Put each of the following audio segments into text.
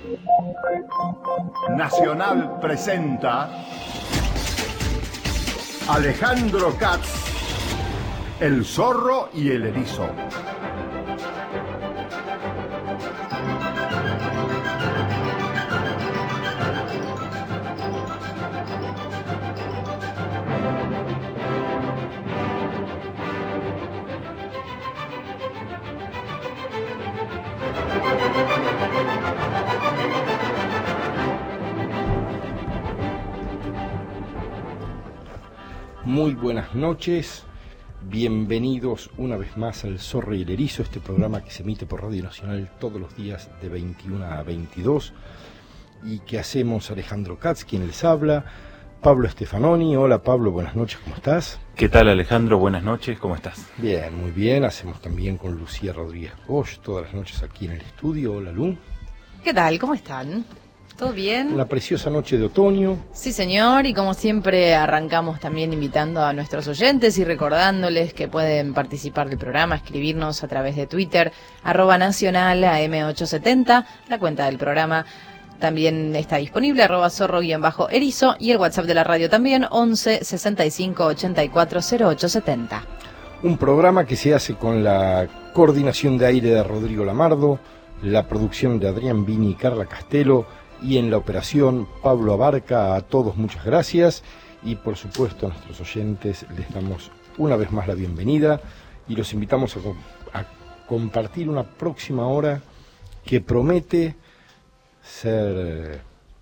Nacional presenta Alejandro Katz, El zorro y el erizo. Muy buenas noches, bienvenidos una vez más al Zorro y el Erizo, este programa que se emite por Radio Nacional todos los días de 21 a 22 y que hacemos Alejandro Katz, quien les habla, Pablo Stefanoni. Hola Pablo, buenas noches, ¿cómo estás? ¿Qué tal Alejandro? Buenas noches, ¿cómo estás? Bien, muy bien, hacemos también con Lucía Rodríguez Bosch todas las noches aquí en el estudio. Hola Lu. ¿Qué tal? ¿Cómo están? ¿Todo bien? Una preciosa noche de otoño. Sí, señor, y como siempre arrancamos también invitando a nuestros oyentes y recordándoles que pueden participar del programa, escribirnos a través de Twitter, @nacionalam870, la cuenta del programa también está disponible, @zorro_erizo, y el WhatsApp de la radio también, 11 65 84 0870. Un programa que se hace con la coordinación de aire de Rodrigo Lamardo, la producción de Adrián Vini y Carla Castelo, y en la operación Pablo Abarca. A todos muchas gracias y por supuesto a nuestros oyentes les damos una vez más la bienvenida y los invitamos a compartir una próxima hora que promete ser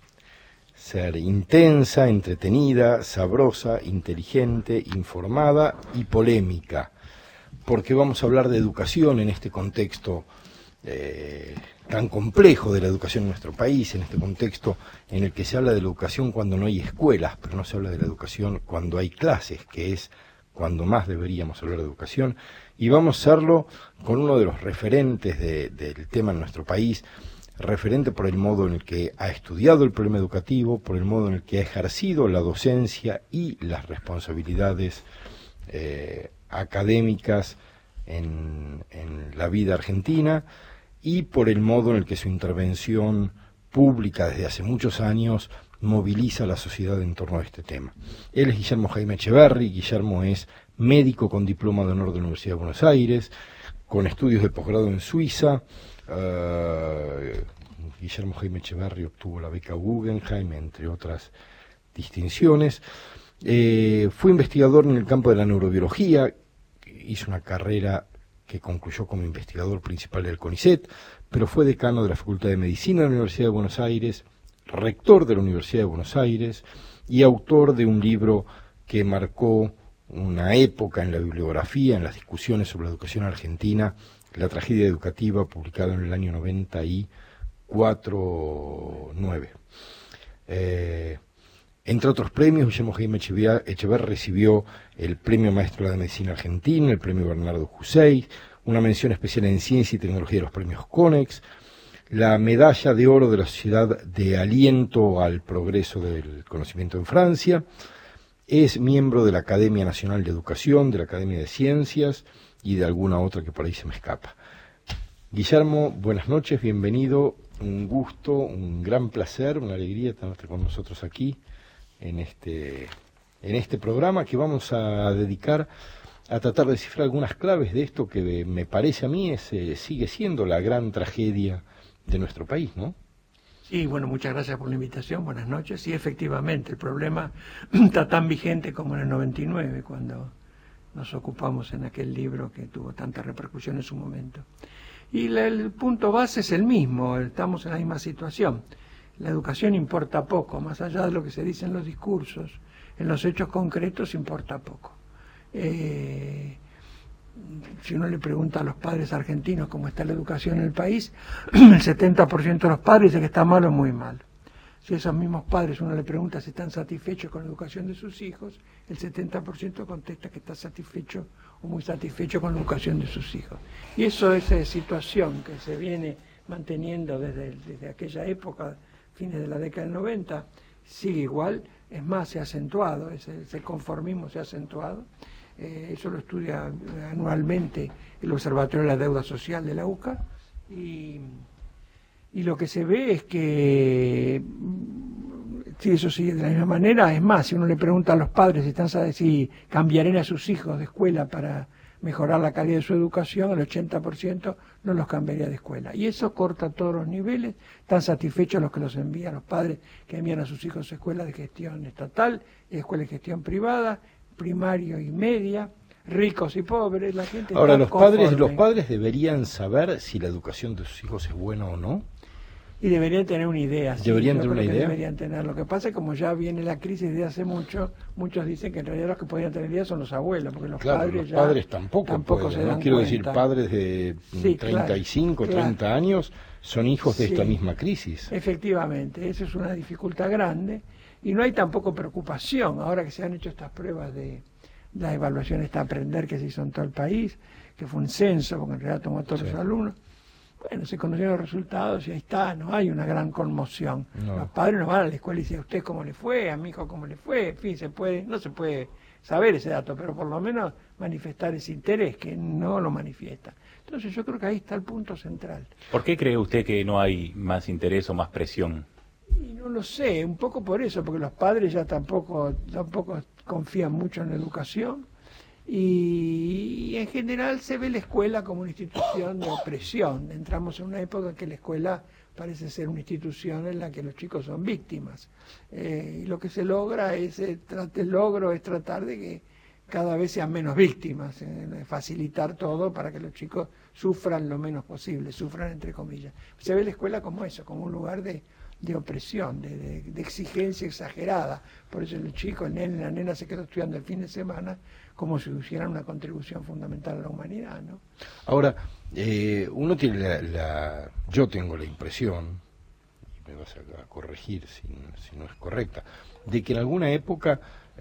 intensa, entretenida, sabrosa, inteligente, informada y polémica, porque vamos a hablar de educación en este contexto tan complejo de la educación en nuestro país, en este contexto en el que se habla de la educación cuando no hay escuelas, pero no se habla de la educación cuando hay clases, que es cuando más deberíamos hablar de educación, y vamos a hacerlo con uno de los referentes del tema en nuestro país, referente por el modo en el que ha estudiado el problema educativo, por el modo en el que ha ejercido la docencia y las responsabilidades académicas en la vida argentina, y por el modo en el que su intervención pública desde hace muchos años moviliza a la sociedad en torno a este tema. Él es Guillermo Jaime Echeverri. Guillermo es médico con diploma de honor de la Universidad de Buenos Aires, con estudios de posgrado en Suiza. Guillermo Jaime Echeverri obtuvo la beca Guggenheim, entre otras distinciones. Fue investigador en el campo de la neurobiología, hizo una carrera que concluyó como investigador principal del CONICET, pero fue decano de la Facultad de Medicina de la Universidad de Buenos Aires, rector de la Universidad de Buenos Aires y autor de un libro que marcó una época en la bibliografía, en las discusiones sobre la educación argentina, La tragedia educativa, publicado en el año 94-9. Entre otros premios, Guillermo Jaime Echeverri recibió el Premio Maestro de la Medicina Argentina, el Premio Bernardo Hussein, una mención especial en Ciencia y Tecnología de los Premios CONEX, la Medalla de Oro de la Sociedad de Aliento al Progreso del Conocimiento en Francia, es miembro de la Academia Nacional de Educación, de la Academia de Ciencias y de alguna otra que por ahí se me escapa. Guillermo, buenas noches, bienvenido, un gusto, un gran placer, una alegría tenerte con nosotros aquí en este programa que vamos a dedicar a tratar de descifrar algunas claves de esto que me parece a mí sigue siendo la gran tragedia de nuestro país, ¿no? Sí, bueno, muchas gracias por la invitación, buenas noches. Sí, efectivamente, el problema está tan vigente como en el 99, cuando nos ocupamos en aquel libro que tuvo tanta repercusión en su momento. Y el punto base es el mismo, estamos en la misma situación. La educación importa poco, más allá de lo que se dice en los discursos, en los hechos concretos importa poco. Si uno le pregunta a los padres argentinos cómo está la educación en el país, el 70% de los padres dice que está mal o muy mal. Si a esos mismos padres uno le pregunta si están satisfechos con la educación de sus hijos, el 70% contesta que está satisfecho o muy satisfecho con la educación de sus hijos. Y eso es situación que se viene manteniendo desde aquella época, fines de la década del 90, sigue igual, es más, se ha acentuado, ese conformismo se ha acentuado. Eso lo estudia anualmente el Observatorio de la Deuda Social de la UCA, y Y lo que se ve es que, si eso sigue de la misma manera, es más, si uno le pregunta a los padres si cambiarían a sus hijos de escuela para mejorar la calidad de su educación, el 80% no los cambiaría de escuela. Y eso corta todos los niveles. Están satisfechos los que los envían, los padres que envían a sus hijos a escuelas de gestión estatal, escuelas de gestión privada, primario y media, ricos y pobres. La gente Ahora, está los padres deberían saber si la educación de sus hijos es buena o no. Y deberían tener una idea. ¿Deberían tener una idea? Deberían tener. Lo que pasa es que como ya viene la crisis de hace mucho, muchos dicen que en realidad los que podrían tener idea son los abuelos, porque los padres tampoco pueden, se dan quiero cuenta. Decir, padres de 35, 30 años son hijos de esta misma crisis. Efectivamente, esa es una dificultad grande y no hay tampoco preocupación. Ahora que se han hecho estas pruebas de la evaluación esta Aprender que se hizo en todo el país, que fue un censo, porque en realidad tomó a todos los alumnos. Bueno, se conocieron los resultados y ahí está, no hay una gran conmoción. No. Los padres no van a la escuela y dicen, ¿a usted cómo le fue? ¿A mi hijo cómo le fue? En fin, no se puede saber ese dato, pero por lo menos manifestar ese interés, que no lo manifiesta. Entonces yo creo que ahí está el punto central. ¿Por qué cree usted que no hay más interés o más presión? Y no lo sé, un poco por eso, porque los padres ya tampoco confían mucho en la educación. Y en general se ve la escuela como una institución de opresión. Entramos en una época en que la escuela parece ser una institución en la que los chicos son víctimas. Y lo que se logra es tratar de que cada vez sean menos víctimas, facilitar todo para que los chicos sufran lo menos posible, sufran entre comillas. Se ve la escuela como eso, como un lugar de opresión, de exigencia exagerada. Por eso el chico, el nene, la nena se quedó estudiando el fin de semana como si hicieran una contribución fundamental a la humanidad, ¿no? Ahora, uno tiene yo tengo la impresión, y me vas a corregir si no es correcta, de que en alguna época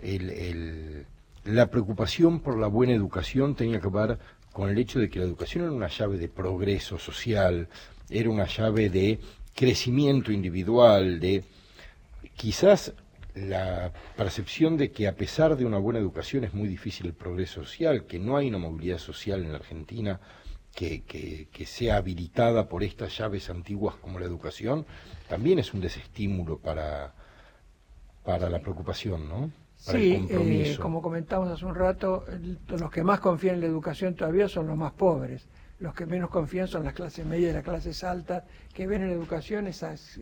la preocupación por la buena educación tenía que ver con el hecho de que la educación era una llave de progreso social, era una llave de crecimiento individual, de quizás la percepción de que a pesar de una buena educación es muy difícil el progreso social, que no hay una movilidad social en la Argentina que sea habilitada por estas llaves antiguas como la educación, también es un desestímulo para la preocupación, ¿no? Para el compromiso. Como comentamos hace un rato, los que más confían en la educación todavía son los más pobres. Los que menos confían son las clases medias y las clases altas, que ven en la educación esas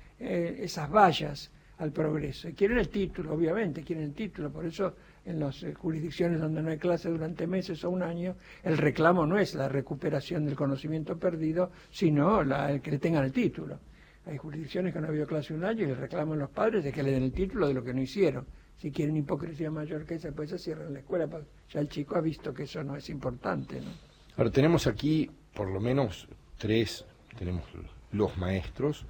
vallas al progreso. Y quieren el título, obviamente, por eso en las jurisdicciones donde no hay clase durante meses o un año, el reclamo no es la recuperación del conocimiento perdido, sino el que le tengan el título. Hay jurisdicciones que no ha habido clase un año y el reclamo a los padres es que le den el título de lo que no hicieron. Si quieren hipocresía mayor que esa, pues se cierran la escuela, ya el chico ha visto que eso no es importante, ¿no? Ahora, tenemos aquí por lo menos tenemos los maestros,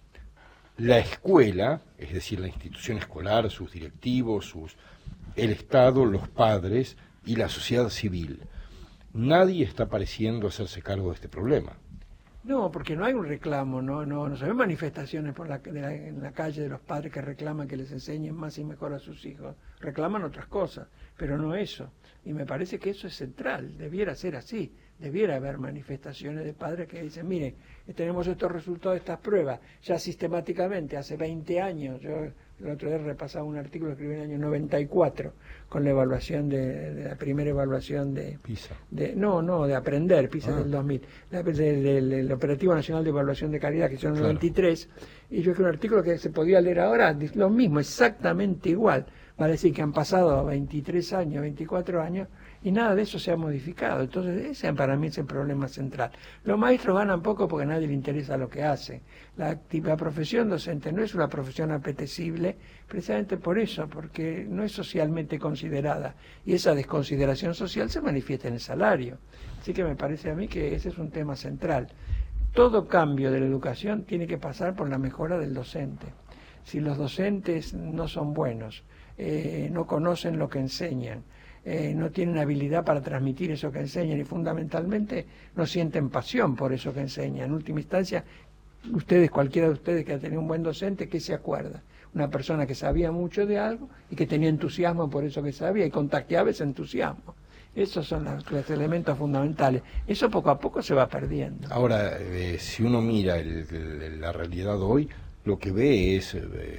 la escuela, es decir, la institución escolar, sus directivos, el Estado, los padres y la sociedad civil. Nadie está pareciendo hacerse cargo de este problema. No, porque no hay un reclamo, no se ven manifestaciones en la calle de los padres que reclaman que les enseñen más y mejor a sus hijos. Reclaman otras cosas, pero no eso. Y me parece que eso es central, debiera ser así. Debiera haber manifestaciones de padres que dicen, mire, tenemos estos resultados de estas pruebas, ya sistemáticamente, hace 20 años, yo el otro día repasaba un artículo que escribí en el año 94, con la evaluación de la primera evaluación de PISA. De Aprender, PISA del 2000, del Operativo Nacional de Evaluación de Calidad, que son en el 93, y yo escribí un artículo que se podía leer ahora, lo mismo, exactamente igual, vale decir que han pasado 23 años, 24 años, y nada de eso se ha modificado. Entonces ese para mí es el problema central. Los maestros ganan poco porque a nadie le interesa lo que hacen. La profesión docente no es una profesión apetecible precisamente por eso, porque no es socialmente considerada, y esa desconsideración social se manifiesta en el salario. Así que me parece a mí que ese es un tema central. Todo cambio de la educación tiene que pasar por la mejora del docente. Si los docentes no son buenos, no conocen lo que enseñan, no tienen habilidad para transmitir eso que enseñan y fundamentalmente no sienten pasión por eso que enseñan. En última instancia, cualquiera de ustedes que ha tenido un buen docente, ¿qué se acuerda? Una persona que sabía mucho de algo y que tenía entusiasmo por eso que sabía y contagiaba ese entusiasmo. Esos son los elementos fundamentales. Eso poco a poco se va perdiendo. Ahora, si uno mira la realidad hoy, lo que ve es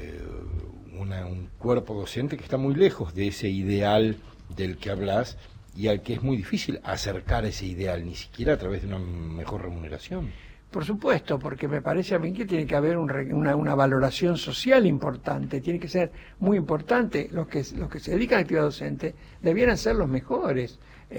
un cuerpo docente que está muy lejos de ese ideal del que hablas y al que es muy difícil acercar ese ideal, ni siquiera a través de una mejor remuneración. Por supuesto, porque me parece a mí que tiene que haber una valoración social importante, tiene que ser muy importante. Los que se dedican a la actividad docente debieran ser los mejores,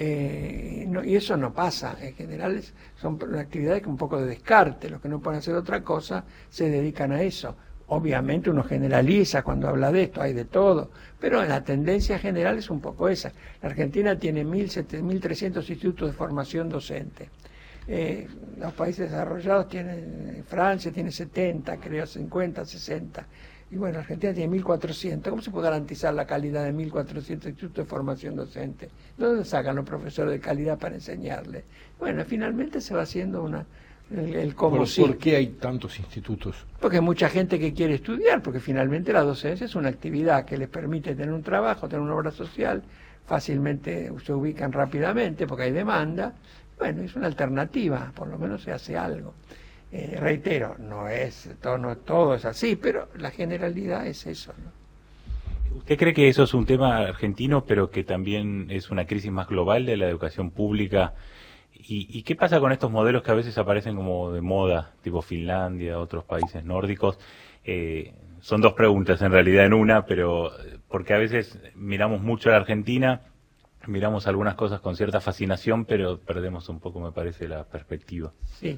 y eso no pasa. En general son actividades con un poco de descarte, los que no pueden hacer otra cosa se dedican a eso. Obviamente uno generaliza cuando habla de esto, hay de todo, pero la tendencia general es un poco esa. La Argentina tiene 1.300 institutos de formación docente. Los países desarrollados tienen, Francia tiene 70, creo 50, 60, y bueno, Argentina tiene 1.400. ¿Cómo se puede garantizar la calidad de 1.400 institutos de formación docente? ¿Dónde sacan los profesores de calidad para enseñarles? Bueno, finalmente se va haciendo el cómo sí. ¿Por qué hay tantos institutos? Porque hay mucha gente que quiere estudiar, porque finalmente la docencia es una actividad que les permite tener un trabajo, tener una obra social, fácilmente se ubican rápidamente porque hay demanda. Bueno, es una alternativa, por lo menos se hace algo. Reitero, no todo es así, pero la generalidad es eso, ¿no? ¿Usted cree que eso es un tema argentino, pero que también es una crisis más global de la educación pública? ¿Y qué pasa con estos modelos que a veces aparecen como de moda, tipo Finlandia, otros países nórdicos? Son dos preguntas en realidad en una, pero porque a veces miramos mucho a la Argentina, miramos algunas cosas con cierta fascinación, pero perdemos un poco, me parece, la perspectiva. Sí,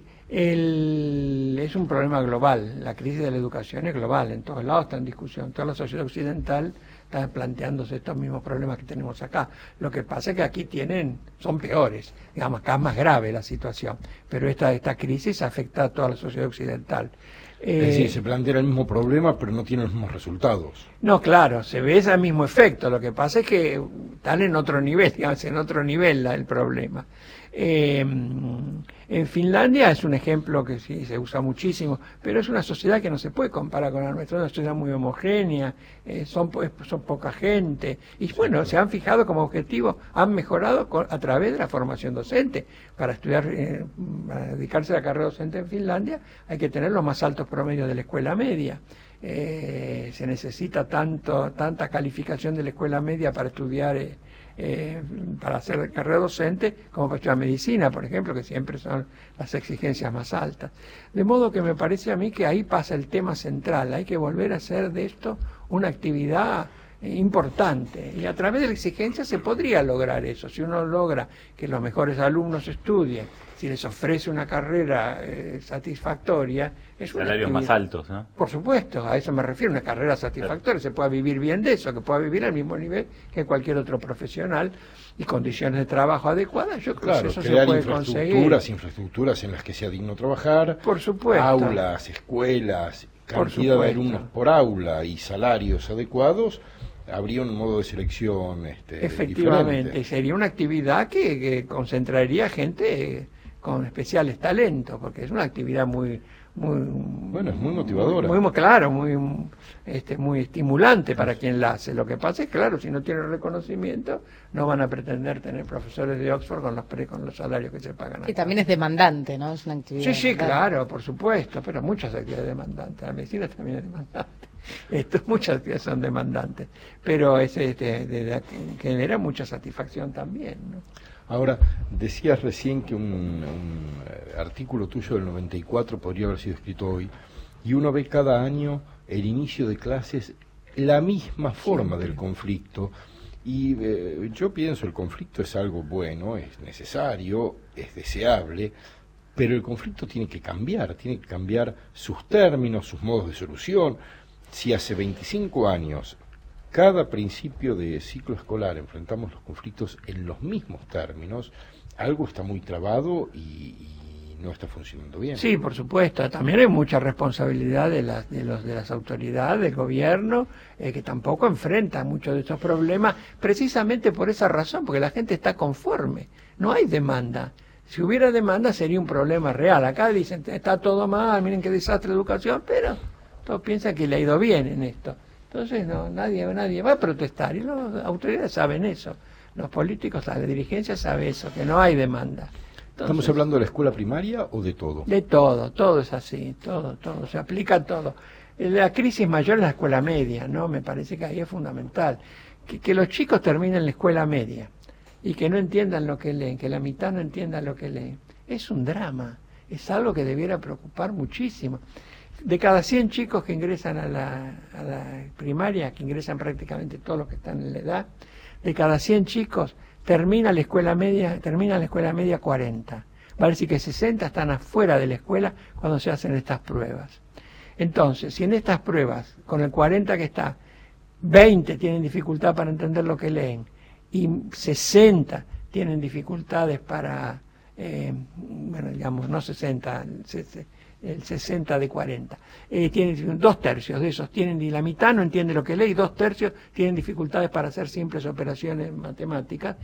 es un problema global. La crisis de la educación es global, en todos lados está en discusión. Toda la sociedad occidental está planteándose estos mismos problemas que tenemos acá. Lo que pasa es que aquí son peores, digamos, acá es más grave la situación, pero esta crisis afecta a toda la sociedad occidental. Es decir, se plantea el mismo problema, pero no tiene los mismos resultados. No, claro, se ve ese mismo efecto. Lo que pasa es que están en otro nivel, digamos, en otro nivel el problema. En Finlandia es un ejemplo que sí se usa muchísimo, pero es una sociedad que no se puede comparar con la nuestra, es una sociedad muy homogénea, son poca gente, y bueno, se han fijado como objetivo, han mejorado a través de la formación docente. Para estudiar, para dedicarse a la carrera docente en Finlandia, hay que tener los más altos promedios de la escuela media. Se necesita tanta calificación de la escuela media para estudiar, para hacer carrera docente, como para estudiar medicina, por ejemplo, que siempre son las exigencias más altas. De modo que me parece a mí que ahí pasa el tema central, hay que volver a hacer de esto una actividad importante, y a través de la exigencia se podría lograr eso. Si uno logra que los mejores alumnos estudien, si les ofrece una carrera satisfactoria, es una salarios más altos, ¿no? Por supuesto, a eso me refiero, una carrera satisfactoria, se pueda vivir bien de eso, que pueda vivir al mismo nivel que cualquier otro profesional, y condiciones de trabajo adecuadas. Yo creo que eso se puede conseguir. Infraestructuras en las que sea digno trabajar, por supuesto, aulas, escuelas, cantidad de alumnos por aula y salarios adecuados, habría un modo de selección efectivamente diferente. Sería una actividad que concentraría gente con especiales talentos, porque es una actividad muy bueno, es muy motivadora, muy claro, muy estimulante para quien la hace. Lo que pasa es, claro, si no tienen reconocimiento, no van a pretender tener profesores de Oxford con los salarios que se pagan acá. Y también es demandante, ¿no? Es una actividad sí, demandante. Claro, por supuesto, pero muchas actividades demandantes. La medicina también es demandante. Muchas actividades son demandantes, pero genera mucha satisfacción también, ¿no? Ahora, decías recién que un artículo tuyo del 94 podría haber sido escrito hoy, y uno ve cada año el inicio de clases la misma forma del conflicto, y yo pienso el conflicto es algo bueno, es necesario, es deseable, pero el conflicto tiene que cambiar sus términos, sus modos de solución. Si hace 25 años cada principio de ciclo escolar enfrentamos los conflictos en los mismos términos, algo está muy trabado y no está funcionando bien. Sí, por supuesto. También hay mucha responsabilidad de las autoridades, del gobierno, que tampoco enfrentan muchos de estos problemas, precisamente por esa razón, porque la gente está conforme, no hay demanda. Si hubiera demanda sería un problema real. Acá dicen, está todo mal, miren qué desastre de educación, pero todos piensan que le ha ido bien en esto. Entonces nadie va a protestar, y las autoridades saben eso. Los políticos, la dirigencia sabe eso, que no hay demanda. Entonces, ¿estamos hablando de la escuela primaria o de todo? De todo, todo es así, todo, se aplica a todo. La crisis mayor es la escuela media, ¿no? Me parece que ahí es fundamental. Que los chicos terminen la escuela media y que no entiendan lo que leen, que la mitad no entienda lo que leen. Es un drama, es algo que debiera preocupar muchísimo. De cada 100 chicos que ingresan a la primaria, que ingresan prácticamente todos los que están en la edad, de cada 100 chicos termina la escuela media 40. Va a decir que 60 están afuera de la escuela cuando se hacen estas pruebas. Entonces, si en estas pruebas, con el 40 que está, 20 tienen dificultad para entender lo que leen y 60 tienen dificultades para, bueno, digamos, no 60, el 60 de 40. Tienen 2/3 de esos tienen, y la mitad no entiende lo que lee, y 2/3 tienen dificultades para hacer simples operaciones matemáticas.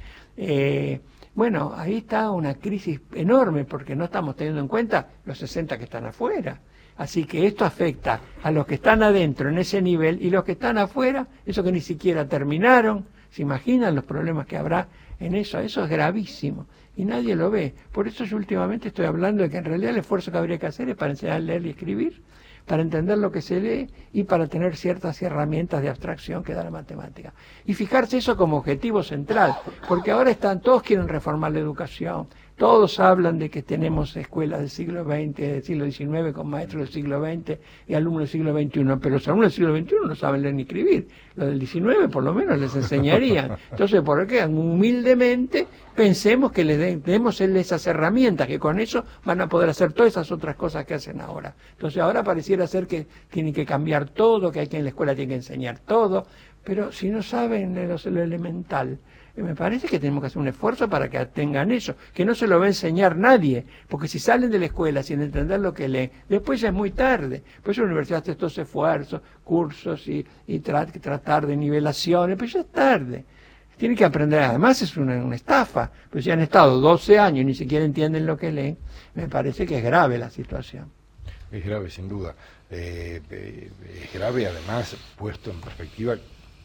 Bueno, ahí está una crisis enorme, porque no estamos teniendo en cuenta los 60 que están afuera. Así que esto afecta a los que están adentro en ese nivel, y los que están afuera, esos que ni siquiera terminaron. ¿Se imaginan los problemas que habrá en eso? Eso es gravísimo y nadie lo ve. Por eso yo últimamente estoy hablando de que en realidad el esfuerzo que habría que hacer es para enseñar a leer y escribir, para entender lo que se lee y para tener ciertas herramientas de abstracción que da la matemática. Y fijarse eso como objetivo central, porque ahora todos quieren reformar la educación. Todos hablan de que tenemos escuelas del siglo XX, del siglo XIX, con maestros del siglo XX y alumnos del siglo XXI, pero los alumnos del siglo XXI no saben leer ni escribir. Los del XIX por lo menos les enseñarían. Entonces, ¿por qué? Humildemente pensemos que les demos esas herramientas, que con eso van a poder hacer todas esas otras cosas que hacen ahora. Entonces, ahora pareciera ser que tienen que cambiar todo, que hay que en la escuela tiene que enseñar todo, pero si no saben lo elemental, me parece que tenemos que hacer un esfuerzo para que tengan eso, que no se lo va a enseñar nadie, porque si salen de la escuela sin entender lo que leen, después ya es muy tarde. Por eso la universidad hace estos esfuerzos, cursos y tratar de nivelaciones, pero ya es tarde. Tienen que aprender, además es una estafa, pues si han estado 12 años y ni siquiera entienden lo que leen, me parece que es grave la situación. Es grave, sin duda. Es grave, además, puesto en perspectiva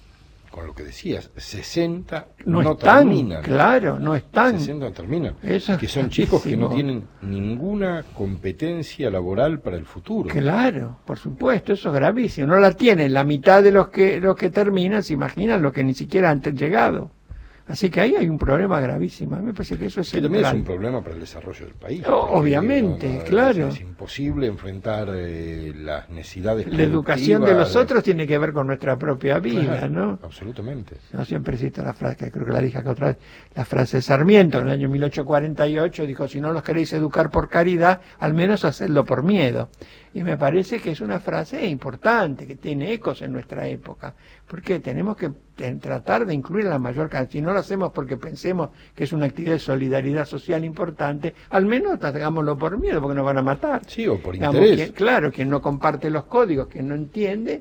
con lo que decías, 60 no terminan. Claro, no están. 60 no terminan. Eso es que son chicos que no tienen ninguna competencia laboral para el futuro. Claro, por supuesto, eso es gravísimo. No la tienen la mitad de los que terminan, se imaginan los que ni siquiera han llegado. Así que ahí hay un problema gravísimo. A mí me parece que eso es también es un problema para el desarrollo del país. Obviamente, claro. Es imposible enfrentar las necesidades. La educación de los otros tiene que ver con nuestra propia vida, claro, ¿no? Absolutamente. Yo siempre cito la frase, que creo que la dije acá otra vez, la frase de Sarmiento, en el año 1848, dijo: si no los queréis educar por caridad, al menos hacedlo por miedo. Y me parece que es una frase importante, que tiene ecos en nuestra época, porque tenemos que tratar de incluir a la mayor cantidad. Si no lo hacemos porque pensemos que es una actividad de solidaridad social importante, al menos hagámoslo por miedo, porque nos van a matar. Sí, o por interés. Claro, quien no comparte los códigos, quien no entiende.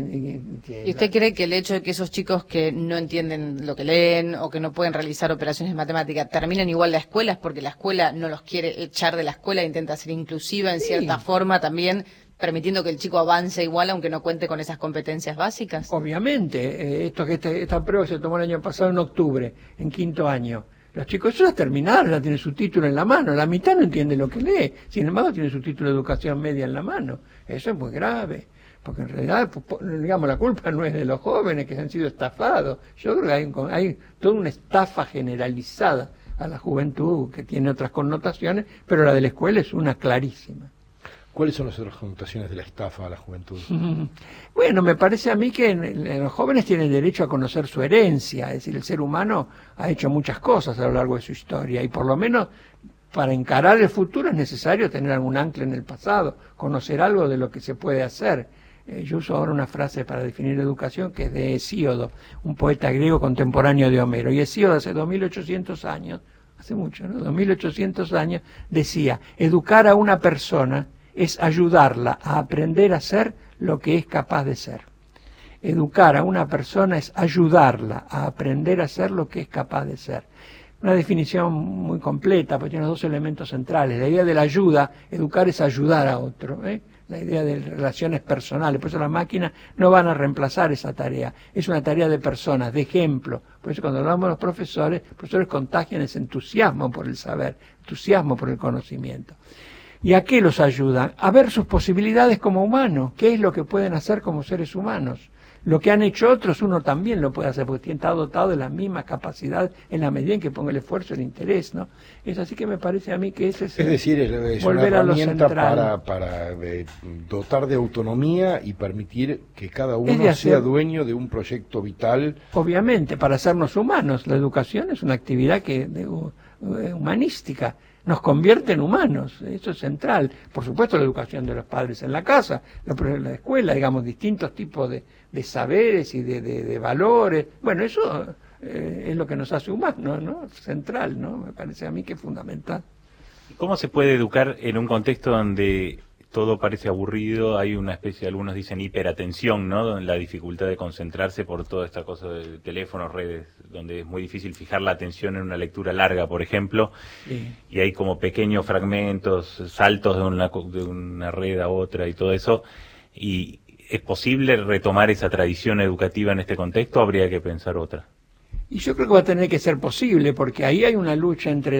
¿Y usted cree que el hecho de que esos chicos que no entienden lo que leen o que no pueden realizar operaciones matemáticas terminen igual la escuela es porque la escuela no los quiere echar de la escuela e intenta ser inclusiva en cierta forma también, permitiendo que el chico avance igual aunque no cuente con esas competencias básicas? Obviamente, esta prueba se tomó el año pasado en octubre, en 5º año. Los chicos ya terminaron, ya tienen su título en la mano, la mitad no entiende lo que lee, sin embargo tienen su título de educación media en la mano. Eso es muy grave. Porque en realidad, digamos, la culpa no es de los jóvenes que han sido estafados. Yo creo que hay toda una estafa generalizada a la juventud que tiene otras connotaciones, pero la de la escuela es una clarísima. ¿Cuáles son las otras connotaciones de la estafa a la juventud? Bueno, me parece a mí que los jóvenes tienen derecho a conocer su herencia, es decir, el ser humano ha hecho muchas cosas a lo largo de su historia y por lo menos para encarar el futuro es necesario tener algún ancla en el pasado, conocer algo de lo que se puede hacer. Yo uso ahora una frase para definir educación que es de Hesíodo, un poeta griego contemporáneo de Homero. Y Hesíodo hace 2800 años, hace mucho, ¿no? 2800 años, decía: educar a una persona es ayudarla a aprender a ser lo que es capaz de ser. Educar a una persona es ayudarla a aprender a ser lo que es capaz de ser. Una definición muy completa, porque tiene 2 elementos centrales. La idea de la ayuda, educar es ayudar a otro, la idea de relaciones personales. Por eso las máquinas no van a reemplazar esa tarea. Es una tarea de personas, de ejemplo. Por eso cuando hablamos de los profesores contagian ese entusiasmo por el saber, entusiasmo por el conocimiento. ¿Y a qué los ayudan? A ver sus posibilidades como humanos, qué es lo que pueden hacer como seres humanos. Lo que han hecho otros uno también lo puede hacer, porque está dotado de las mismas capacidades en la medida en que ponga el esfuerzo y el interés, ¿no? Es así que me parece a mí que ese es decir, es una herramienta para dotar de autonomía y permitir que cada uno sea dueño de un proyecto vital. Obviamente, para hacernos humanos. La educación es una actividad humanística. Nos convierte en humanos, eso es central. Por supuesto, la educación de los padres en la casa, la escuela, digamos, distintos tipos de saberes y de valores. Bueno, eso es lo que nos hace humanos, ¿no? Central, ¿no? Me parece a mí que es fundamental. ¿Cómo se puede educar en un contexto donde todo parece aburrido? Hay una especie, algunos dicen hiperatención, ¿no? La dificultad de concentrarse por toda esta cosa de teléfonos, redes, donde es muy difícil fijar la atención en una lectura larga, por ejemplo, sí. Y hay como pequeños fragmentos, saltos de una red a otra y todo eso. ¿Y es posible retomar esa tradición educativa en este contexto o habría que pensar otra? Y yo creo que va a tener que ser posible, porque ahí hay una lucha entre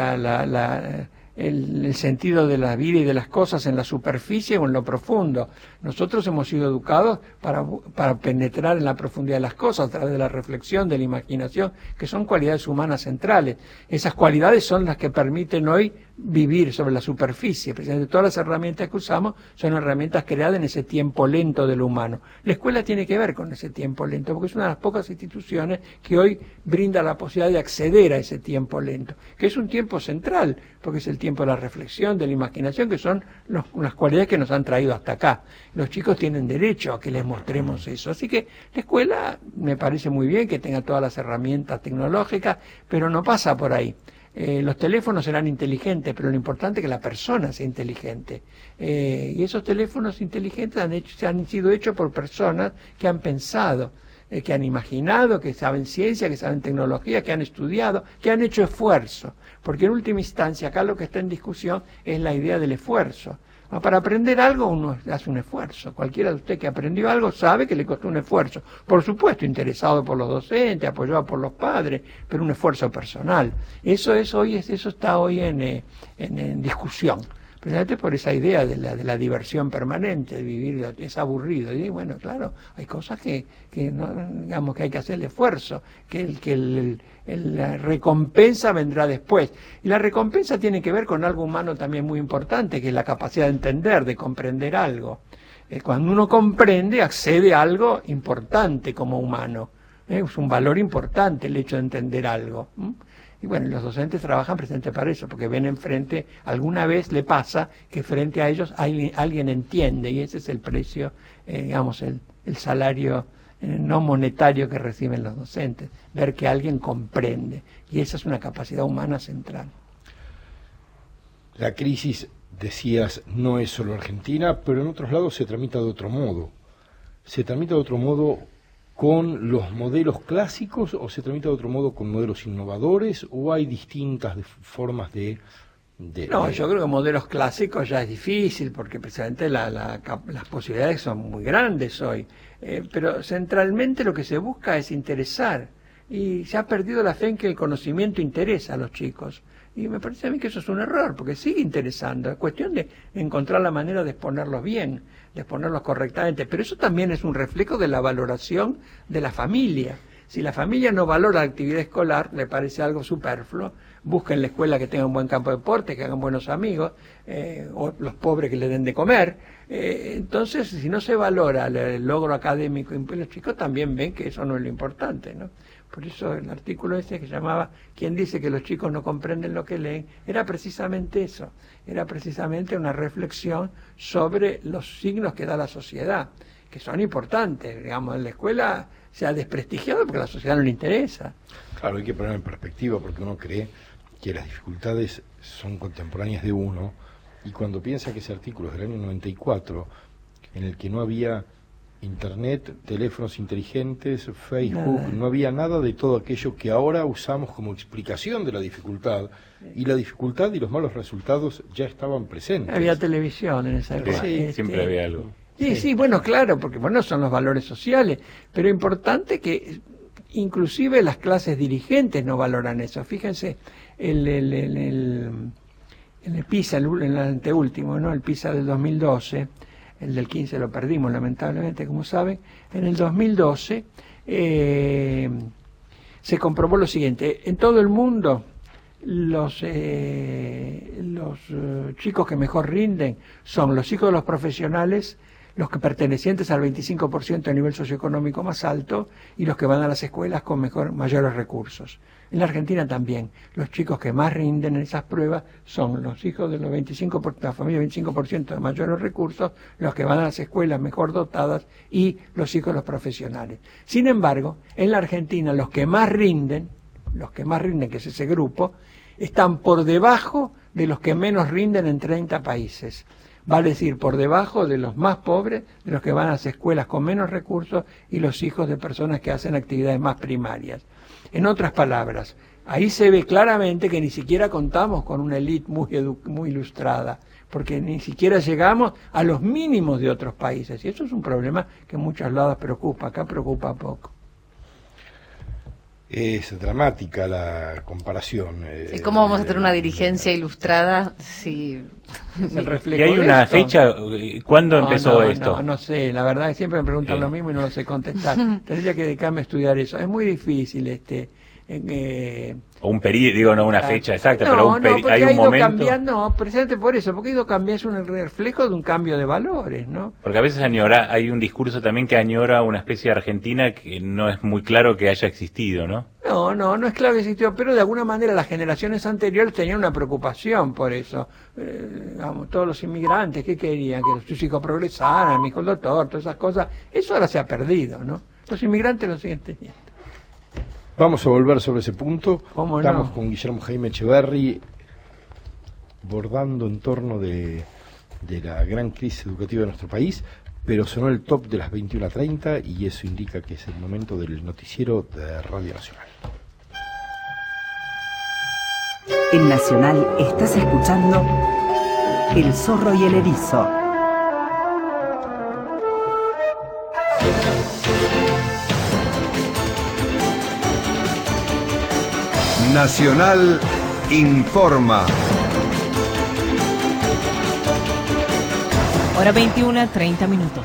el sentido de la vida y de las cosas en la superficie o en lo profundo. Nosotros hemos sido educados para penetrar en la profundidad de las cosas a través de la reflexión, de la imaginación, que son cualidades humanas centrales. Esas cualidades son las que permiten hoy vivir sobre la superficie. Precisamente todas las herramientas que usamos son herramientas creadas en ese tiempo lento de lo humano. La escuela tiene que ver con ese tiempo lento, porque es una de las pocas instituciones que hoy brinda la posibilidad de acceder a ese tiempo lento, que es un tiempo central, porque es el tiempo de la reflexión, de la imaginación, que son las cualidades que nos han traído hasta acá. Los chicos tienen derecho a que les mostremos eso. Así que la escuela me parece muy bien que tenga todas las herramientas tecnológicas, pero no pasa por ahí. Los teléfonos serán inteligentes, pero lo importante es que la persona sea inteligente. Y esos teléfonos inteligentes han sido hechos por personas que han pensado, que han imaginado, que saben ciencia, que saben tecnología, que han estudiado, que han hecho esfuerzo. Porque en última instancia acá lo que está en discusión es la idea del esfuerzo. Para aprender algo uno hace un esfuerzo. Cualquiera de ustedes que aprendió algo sabe que le costó un esfuerzo. Por supuesto, interesado por los docentes, apoyado por los padres, pero un esfuerzo personal. Eso está hoy en discusión. Precisamente por esa idea de la diversión permanente, de vivir, es aburrido. Y bueno, claro, hay cosas que no, digamos que hay que hacer el esfuerzo, la recompensa vendrá después. Y la recompensa tiene que ver con algo humano también muy importante, que es la capacidad de entender, de comprender algo. Cuando uno comprende, accede a algo importante como humano. Es un valor importante el hecho de entender algo. Y bueno, los docentes trabajan precisamente para eso, porque ven enfrente, alguna vez le pasa que frente a ellos alguien entiende, y ese es el precio, digamos, el salario no monetario que reciben los docentes, ver que alguien comprende, y esa es una capacidad humana central. La crisis, decías, no es solo Argentina, pero en otros lados se tramita de otro modo. ¿Se tramita de otro modo con los modelos clásicos o se tramita de otro modo con modelos innovadores, o hay distintas formas de... No, yo creo que modelos clásicos ya es difícil, porque precisamente las posibilidades son muy grandes hoy, pero centralmente lo que se busca es interesar, y se ha perdido la fe en que el conocimiento interesa a los chicos, y me parece a mí que eso es un error, porque sigue interesando, es cuestión de encontrar la manera de exponerlos bien, de exponerlos correctamente, pero eso también es un reflejo de la valoración de la familia. Si la familia no valora la actividad escolar, le parece algo superfluo, busca en la escuela que tenga un buen campo de deporte, que hagan buenos amigos, o los pobres que le den de comer. Entonces, si no se valora el logro académico, los chicos también ven que eso no es lo importante, ¿no? Por eso el artículo ese que llamaba "¿Quién dice que los chicos no comprenden lo que leen?" era precisamente eso, era precisamente una reflexión sobre los signos que da la sociedad, que son importantes. Digamos, en la escuela se ha desprestigiado porque a la sociedad no le interesa. Claro, hay que poner en perspectiva, porque uno cree que las dificultades son contemporáneas de uno, y cuando piensa que ese artículo es del año 94, en el que no había Internet, teléfonos inteligentes, Facebook, no había nada de todo aquello que ahora usamos como explicación de la dificultad, y la dificultad y los malos resultados ya estaban presentes. Había televisión en esa época. Sí, siempre había algo. Sí, bueno, claro, porque bueno, son los valores sociales, pero importante que inclusive las clases dirigentes no valoran eso. Fíjense, el PISA, el anteúltimo, ¿no? El PISA del 2012, el del 15 lo perdimos lamentablemente, como saben. En el 2012 se comprobó lo siguiente: en todo el mundo los chicos que mejor rinden son los hijos de los profesionales, los que pertenecientes al 25% de nivel socioeconómico más alto, y los que van a las escuelas con mayores recursos. En la Argentina también, los chicos que más rinden en esas pruebas son los hijos de los 25%, la familia 25% de mayores recursos, los que van a las escuelas mejor dotadas y los hijos de los profesionales. Sin embargo, en la Argentina los que más rinden, que es ese grupo, están por debajo de los que menos rinden en 30 países. Vale decir, por debajo de los más pobres, de los que van a las escuelas con menos recursos y los hijos de personas que hacen actividades más primarias. En otras palabras, ahí se ve claramente que ni siquiera contamos con una élite muy ilustrada, porque ni siquiera llegamos a los mínimos de otros países. Y eso es un problema que en muchos lados preocupa, acá preocupa poco. Es dramática la comparación. ¿Y cómo vamos a tener una dirigencia ilustrada si... El reflejo ¿Y hay una fecha? ¿Cuándo empezó esto? No sé, la verdad es que siempre me preguntan lo mismo y no lo sé contestar. Tendría que dedicarme a estudiar eso. Es muy difícil O un periodo, digo, no una fecha exacta, pero hay un momento. Cambiando, precisamente por eso, porque ha ido cambiando, es un reflejo de un cambio de valores, ¿no? Porque a veces hay un discurso también que añora una especie de Argentina que no es muy claro que haya existido, ¿no? No es claro que existió, pero de alguna manera las generaciones anteriores tenían una preocupación por eso. Todos los inmigrantes, ¿qué querían? Que sus hijos progresaran, mi hijo el doctor, todas esas cosas. Eso ahora se ha perdido, ¿no? Los inmigrantes lo siguen teniendo. Vamos a volver sobre ese punto. Estamos no? con Guillermo Jaime Echeverri, bordando en torno de la gran crisis educativa de nuestro país, pero sonó el top de las 21:30 y eso indica que es el momento del noticiero de Radio Nacional. En Nacional estás escuchando El Zorro y el Erizo. Nacional informa. Hora 21:30 minutos.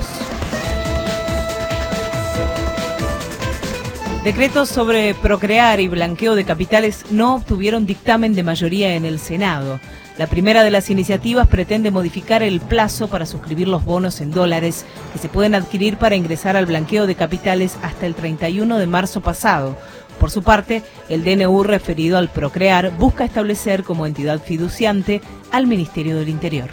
Decretos sobre procrear y blanqueo de capitales no obtuvieron dictamen de mayoría en el Senado. La primera de las iniciativas pretende modificar el plazo para suscribir los bonos en dólares que se pueden adquirir para ingresar al blanqueo de capitales hasta el 31 de marzo pasado. Por su parte, el DNU referido al procrear busca establecer como entidad fiduciante al Ministerio del Interior.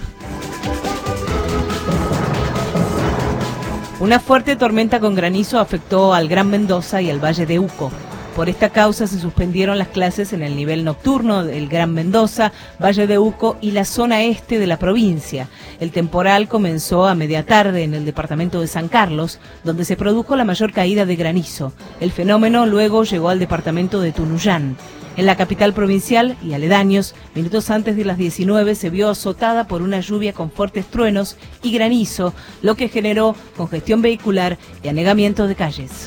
Una fuerte tormenta con granizo afectó al Gran Mendoza y al Valle de Uco. Por esta causa se suspendieron las clases en el nivel nocturno del Gran Mendoza, Valle de Uco y la zona este de la provincia. El temporal comenzó a media tarde en el departamento de San Carlos, donde se produjo la mayor caída de granizo. El fenómeno luego llegó al departamento de Tunuyán. En la capital provincial y aledaños, minutos antes de las 19 se vio azotada por una lluvia con fuertes truenos y granizo, lo que generó congestión vehicular y anegamiento de calles.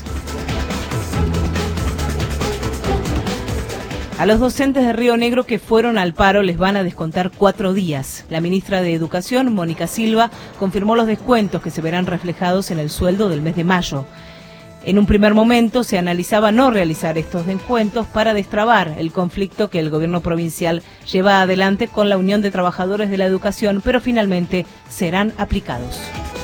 A los docentes de Río Negro que fueron al paro les van a descontar 4 días. La ministra de Educación, Mónica Silva, confirmó los descuentos que se verán reflejados en el sueldo del mes de mayo. En un primer momento se analizaba no realizar estos descuentos para destrabar el conflicto que el gobierno provincial lleva adelante con la Unión de Trabajadores de la Educación, pero finalmente serán aplicados.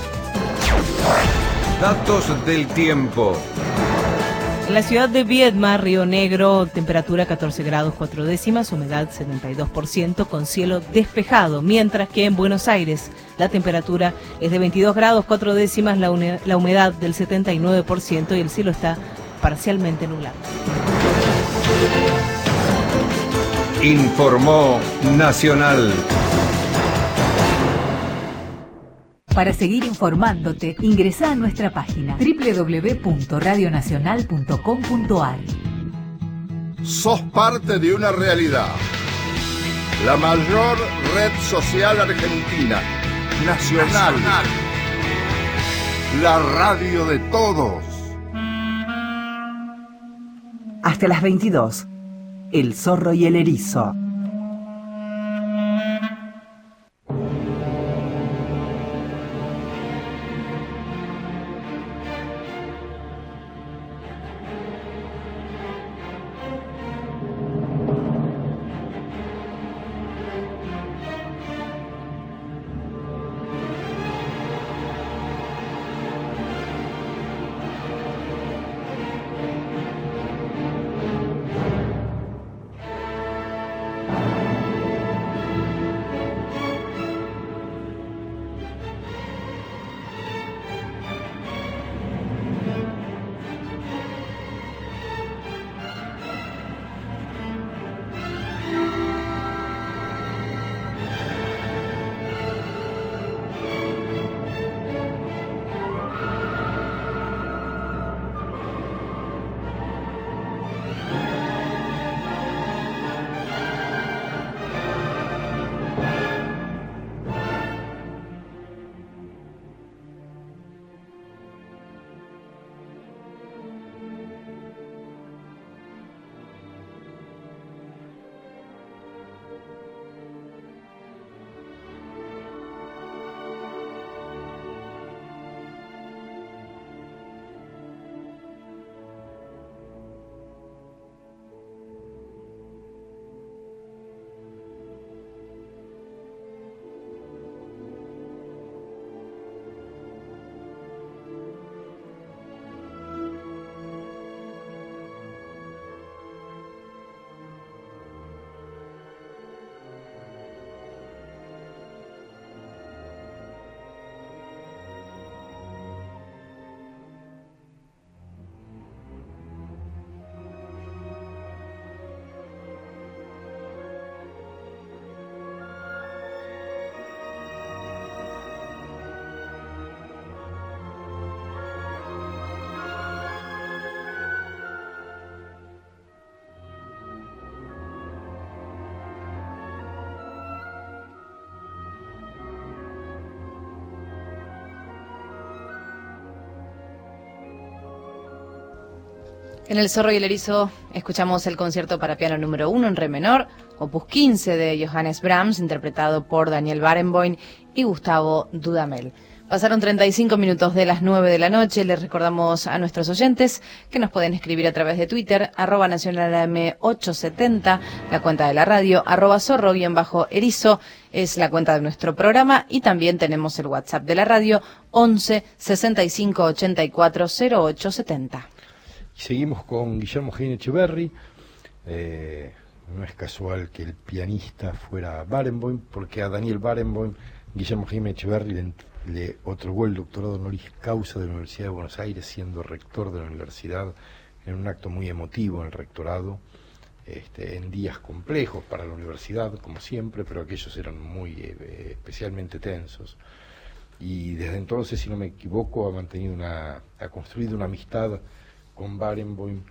Datos del tiempo. En la ciudad de Viedma, Río Negro, temperatura 14 grados 4 décimas, humedad 72% con cielo despejado, mientras que en Buenos Aires la temperatura es de 22 grados 4 décimas, la humedad del 79% y el cielo está parcialmente nublado. Informó Nacional. Para seguir informándote, ingresa a nuestra página www.radionacional.com.ar. Sos parte de una realidad. La mayor red social argentina, nacional. La radio de todos. Hasta las 22. El zorro y el erizo. En El zorro y el erizo escuchamos el concierto para piano número 1 en re menor, opus 15 de Johannes Brahms, interpretado por Daniel Barenboim y Gustavo Dudamel. Pasaron 35 minutos de las 9 de la noche. Les recordamos a nuestros oyentes que nos pueden escribir a través de Twitter, @nacionalam870, la cuenta de la radio, @zorro_erizo, es la cuenta de nuestro programa, y también tenemos el WhatsApp de la radio, 11 65 84 0870. Seguimos con Guillermo Gine Echeverri. No es casual que el pianista fuera Barenboim, porque a Daniel Barenboim, Guillermo Gine Echeverri le otorgó el doctorado honoris causa de la Universidad de Buenos Aires, siendo rector de la universidad, en un acto muy emotivo en el rectorado, en días complejos para la universidad, como siempre, pero aquellos eran muy especialmente tensos. Y desde entonces, si no me equivoco, ha construido una amistad con Barenboim,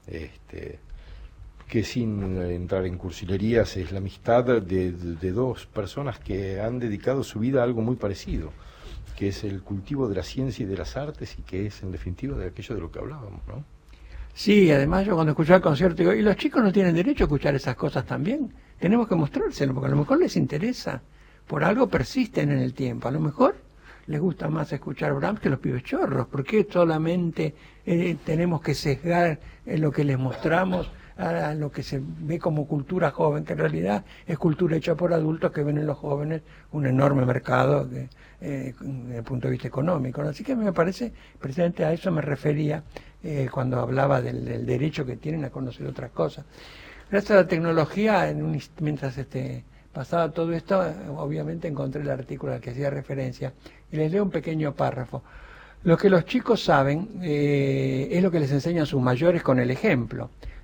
que sin entrar en cursilerías es la amistad de dos personas que han dedicado su vida a algo muy parecido, que es el cultivo de la ciencia y de las artes, y que es en definitiva de aquello de lo que hablábamos, ¿no? Sí, además yo cuando escuchaba el concierto digo, ¿y los chicos no tienen derecho a escuchar esas cosas también? Tenemos que mostrárselo, porque a lo mejor les interesa, por algo persisten en el tiempo, a lo mejor les gusta más escuchar Brahms que los pibes chorros. ¿Por qué solamente tenemos que sesgar lo que les mostramos a lo que se ve como cultura joven, que en realidad es cultura hecha por adultos que ven en los jóvenes un enorme mercado desde el punto de vista económico, ¿no? Así que me parece, precisamente a eso me refería cuando hablaba del derecho que tienen a conocer otras cosas. Gracias a la tecnología, mientras pasaba todo esto, obviamente encontré el artículo al que hacía referencia y les leo un pequeño párrafo. Lo que los chicos saben es lo que les enseñan sus mayores con el ejemplo.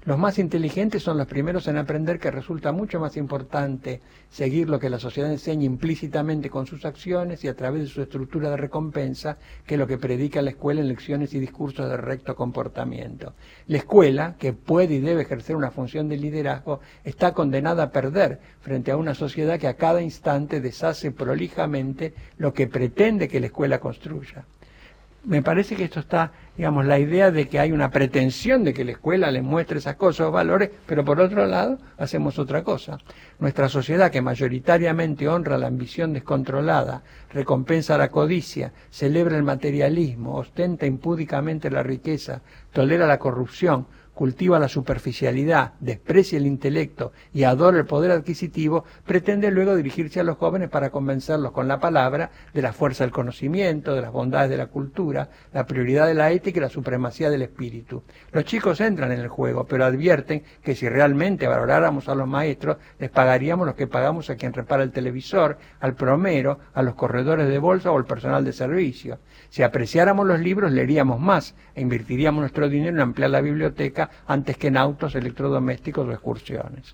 Los más inteligentes son los primeros en aprender que resulta mucho más importante seguir lo que la sociedad enseña implícitamente con sus acciones y a través de su estructura de recompensa que lo que predica la escuela en lecciones y discursos de recto comportamiento. La escuela, que puede y debe ejercer una función de liderazgo, está condenada a perder frente a una sociedad que a cada instante deshace prolijamente lo que pretende que la escuela construya. Me parece que esto está, digamos, la idea de que hay una pretensión de que la escuela les muestre esas cosas o valores, pero por otro lado hacemos otra cosa. Nuestra sociedad, que mayoritariamente honra la ambición descontrolada, recompensa la codicia, celebra el materialismo, ostenta impúdicamente la riqueza, tolera la corrupción, cultiva la superficialidad, desprecia el intelecto y adora el poder adquisitivo, pretende luego dirigirse a los jóvenes para convencerlos con la palabra de la fuerza del conocimiento, de las bondades de la cultura, la prioridad de la ética y la supremacía del espíritu. Los chicos entran en el juego, pero advierten que si realmente valoráramos a los maestros, les pagaríamos lo que pagamos a quien repara el televisor, al plomero, a los corredores de bolsa o al personal de servicio. Si apreciáramos los libros, leeríamos más e invertiríamos nuestro dinero en ampliar la biblioteca antes que en autos, electrodomésticos o excursiones.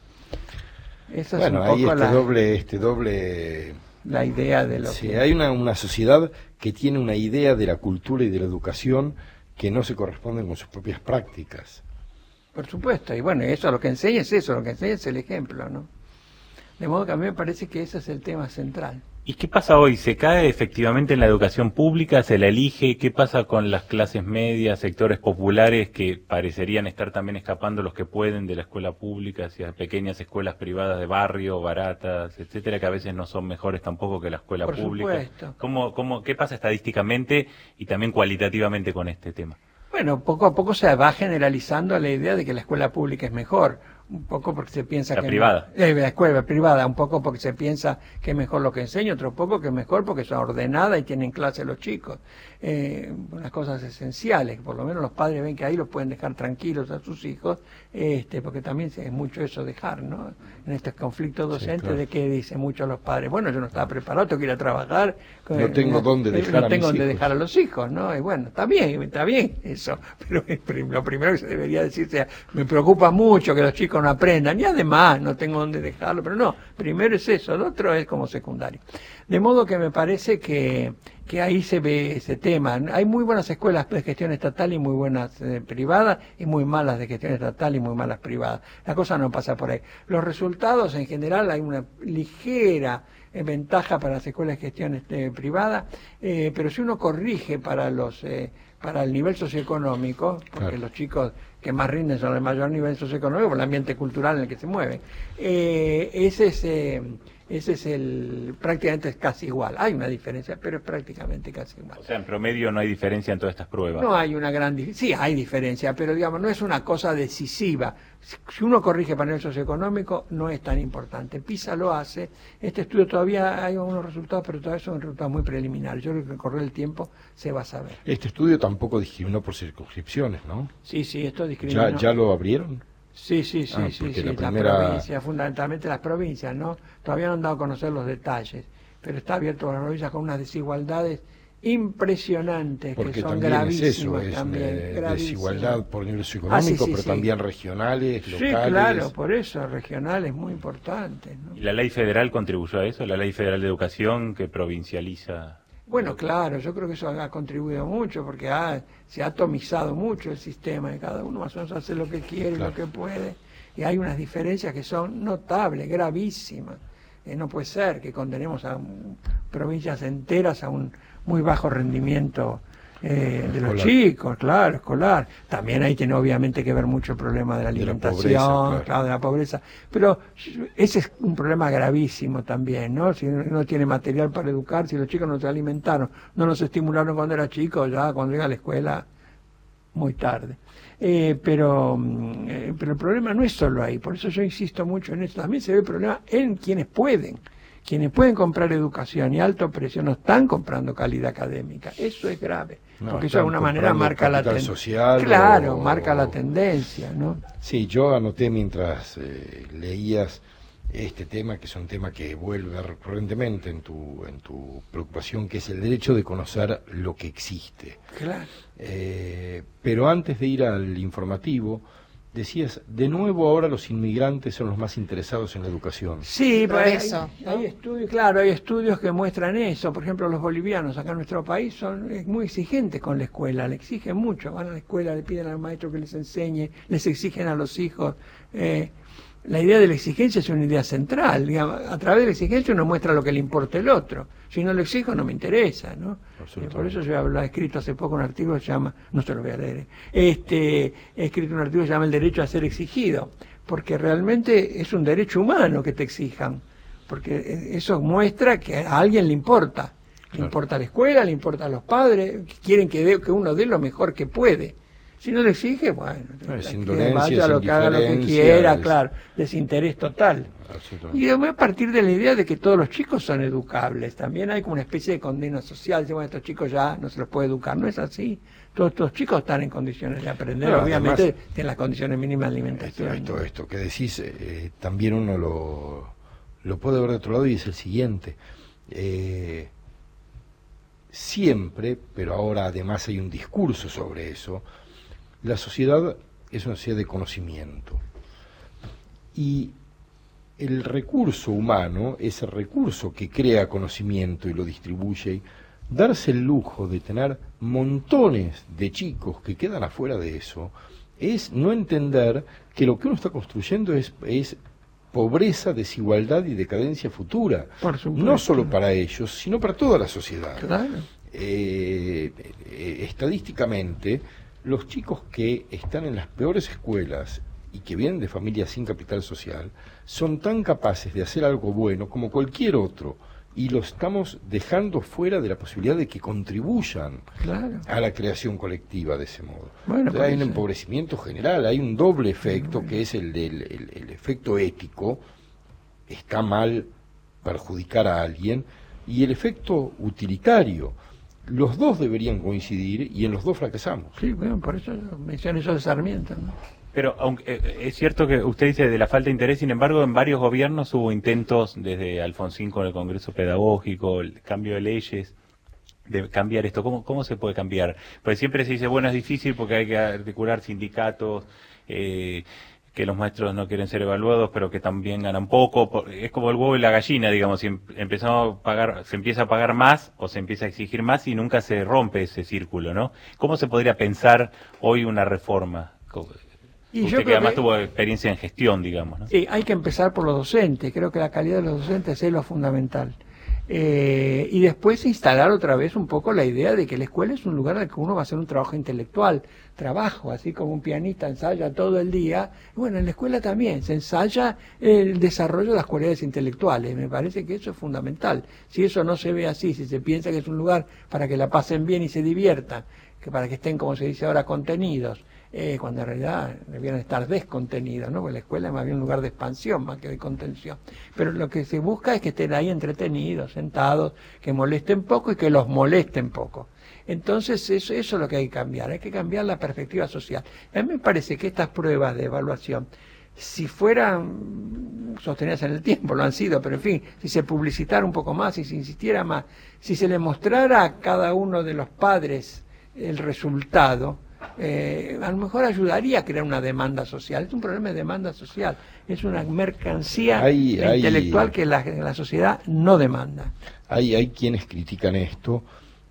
Esa bueno, es un poco este doble la idea de lo que... hay una sociedad que tiene una idea de la cultura y de la educación que no se corresponden con sus propias prácticas. Por supuesto, y bueno, eso lo que enseña es eso, lo que enseña es el ejemplo, ¿no? De modo que a mí me parece que ese es el tema central. ¿Y qué pasa hoy? ¿Se cae efectivamente en la educación pública? ¿Se la elige? ¿Qué pasa con las clases medias, sectores populares que parecerían estar también escapando los que pueden de la escuela pública hacia pequeñas escuelas privadas de barrio, baratas, etcétera, que a veces no son mejores tampoco que la escuela pública? Supuesto. ¿Qué pasa estadísticamente y también cualitativamente con este tema? Bueno, poco a poco se va generalizando la idea de que la escuela pública es mejor. Un poco porque se piensa la privada. La escuela privada, un poco porque se piensa que es mejor lo que enseña, otro poco que es mejor porque son ordenadas y tienen clase los chicos. Unas cosas esenciales, por lo menos los padres ven que ahí los pueden dejar tranquilos a sus hijos, porque también es mucho eso dejar, ¿no? En estos conflictos docentes, sí, claro. De que dicen muchos los padres, bueno, yo no estaba preparado, tengo que ir a trabajar, no tengo dónde dejar a los hijos, ¿no? Y bueno, está bien eso, pero lo primero que se debería decir es, me preocupa mucho que los chicos no aprendan, y además no tengo dónde dejarlo, pero no, primero es eso, lo otro es como secundario. De modo que me parece que ahí se ve ese tema. Hay muy buenas escuelas de gestión estatal y muy buenas privadas, y muy malas de gestión estatal y muy malas privadas. La cosa no pasa por ahí. Los resultados, en general, hay una ligera ventaja para las escuelas de gestión privada, pero si uno corrige para el nivel socioeconómico, porque claro, los chicos que más rinden son el mayor nivel socioeconómico, por el ambiente cultural en el que se mueven, ese es prácticamente es casi igual. Hay una diferencia, pero es prácticamente casi igual. O sea, en promedio no hay diferencia en todas estas pruebas. No hay una gran diferencia. Sí, hay diferencia, pero digamos, no es una cosa decisiva. Si uno corrige para el socioeconómico, no es tan importante. PISA lo hace. Este estudio todavía hay algunos resultados, pero todavía son resultados muy preliminares. Yo creo que con correr el tiempo se va a saber. Este estudio tampoco discriminó por circunscripciones, ¿no? Sí, esto discriminó. ¿Ya lo abrieron? Sí, la provincia, fundamentalmente las provincias, ¿no? Todavía no han dado a conocer los detalles, pero está abierto a las provincias con unas desigualdades impresionantes, porque que son gravísimas. Es desigualdad por nivel socioeconómico, pero también regionales, locales. Sí, claro, por eso, regionales muy importantes, ¿no? ¿Y la ley federal contribuyó a eso? ¿La ley federal de educación que provincializa? Bueno, claro, yo creo que eso ha contribuido mucho, porque se ha atomizado mucho el sistema, y cada uno más o menos hace lo que quiere, claro, lo que puede, y hay unas diferencias que son notables, gravísimas. No puede ser que condenemos a provincias enteras a un muy bajo rendimiento de los chicos, claro, escolar. También ahí tiene obviamente que ver mucho el problema de la alimentación, de la pobreza, claro, de la pobreza. Pero ese es un problema gravísimo también, ¿no? Si no tiene material para educar, si los chicos no se alimentaron, no los estimularon cuando era chico, ya cuando llega a la escuela, muy tarde. Pero el problema no es solo ahí, por eso yo insisto mucho en esto. También se ve el problema en quienes pueden. Quienes pueden comprar educación y alto precio no están comprando calidad académica. Eso es grave, porque eso de alguna manera marca la tendencia. Claro, marca la tendencia, ¿no? Sí, yo anoté mientras leías este tema, que es un tema que vuelve recurrentemente en tu preocupación, que es el derecho de conocer lo que existe. Claro. Pero antes de ir al informativo, decías, de nuevo ahora los inmigrantes son los más interesados en la educación. Sí, Por pero eso, ¿no? hay estudios, claro, hay estudios que muestran eso. Por ejemplo, los bolivianos acá en nuestro país son muy exigentes con la escuela, le exigen mucho, van a la escuela, le piden al maestro que les enseñe, les exigen a los hijos. La idea de la exigencia es una idea central, digamos, a través de la exigencia uno muestra lo que le importa el otro. Si no lo exijo no me interesa, ¿no? Por eso yo he escrito hace poco un artículo que se llama, no se lo voy a leer, he escrito un artículo que se llama El derecho a ser exigido, porque realmente es un derecho humano que te exijan, porque eso muestra que a alguien le importa. Le importa a la escuela, le importa a los padres, quieren que uno dé lo mejor que puede. Si no le exige, bueno, que vaya lo que haga lo que quiera, claro, desinterés total. Y a partir de la idea de que todos los chicos son educables, también hay como una especie de condena social, bueno, estos chicos ya no se los puede educar, no es así. Todos estos chicos están en condiciones de aprender, no, obviamente además, tienen las condiciones mínimas de alimentación. Esto que decís, también uno lo puede ver de otro lado y es el siguiente. Siempre, pero ahora además hay un discurso sobre eso, la sociedad es una sociedad de conocimiento y el recurso humano, ese recurso que crea conocimiento y lo distribuye, darse el lujo de tener montones de chicos que quedan afuera de eso, es no entender que lo que uno está construyendo es pobreza, desigualdad y decadencia futura, no solo para ellos, sino para toda la sociedad. Claro. Estadísticamente, los chicos que están en las peores escuelas y que vienen de familias sin capital social son tan capaces de hacer algo bueno como cualquier otro, y lo estamos dejando fuera de la posibilidad de que contribuyan a la creación colectiva de ese modo. Bueno, entonces, hay un empobrecimiento general, hay un doble efecto que es el efecto ético, está mal perjudicar a alguien, y el efecto utilitario. Los dos deberían coincidir y en los dos fracasamos. Sí, bueno, por eso mencioné eso de Sarmiento, ¿no? Pero aunque es cierto que usted dice de la falta de interés, sin embargo, en varios gobiernos hubo intentos, desde Alfonsín con el Congreso Pedagógico, el cambio de leyes, de cambiar esto. ¿Cómo se puede cambiar? Porque siempre se dice, bueno, es difícil porque hay que articular sindicatos, que los maestros no quieren ser evaluados, pero que también ganan poco. Es como el huevo y la gallina, digamos, si empezamos a pagar, se empieza a pagar más o se empieza a exigir más y nunca se rompe ese círculo, ¿no? ¿Cómo se podría pensar hoy una reforma? Y usted que además tuvo experiencia en gestión, digamos, ¿no? Sí, hay que empezar por los docentes. Creo que la calidad de los docentes es lo fundamental. Y después instalar otra vez un poco la idea de que la escuela es un lugar en el que uno va a hacer un trabajo intelectual, trabajo, así como un pianista ensaya todo el día. Bueno, en la escuela también se ensaya el desarrollo de las cualidades intelectuales. Me parece que eso es fundamental. Si eso no se ve así, si se piensa que es un lugar para que la pasen bien y se diviertan, que para que estén, como se dice ahora, contenidos, cuando en realidad debieran estar descontenidos, ¿no? Porque la escuela es más bien un lugar de expansión más que de contención. Pero lo que se busca es que estén ahí entretenidos, sentados, que molesten poco y que los molesten poco. Entonces eso es lo que hay que cambiar la perspectiva social. A mí me parece que estas pruebas de evaluación, si fueran sostenidas en el tiempo, lo han sido, pero en fin, si se publicitara un poco más, si se insistiera más, si se le mostrara a cada uno de los padres el resultado, a lo mejor ayudaría a crear una demanda social. Es un problema de demanda social, es una mercancía intelectual que la sociedad no demanda. Hay quienes critican esto.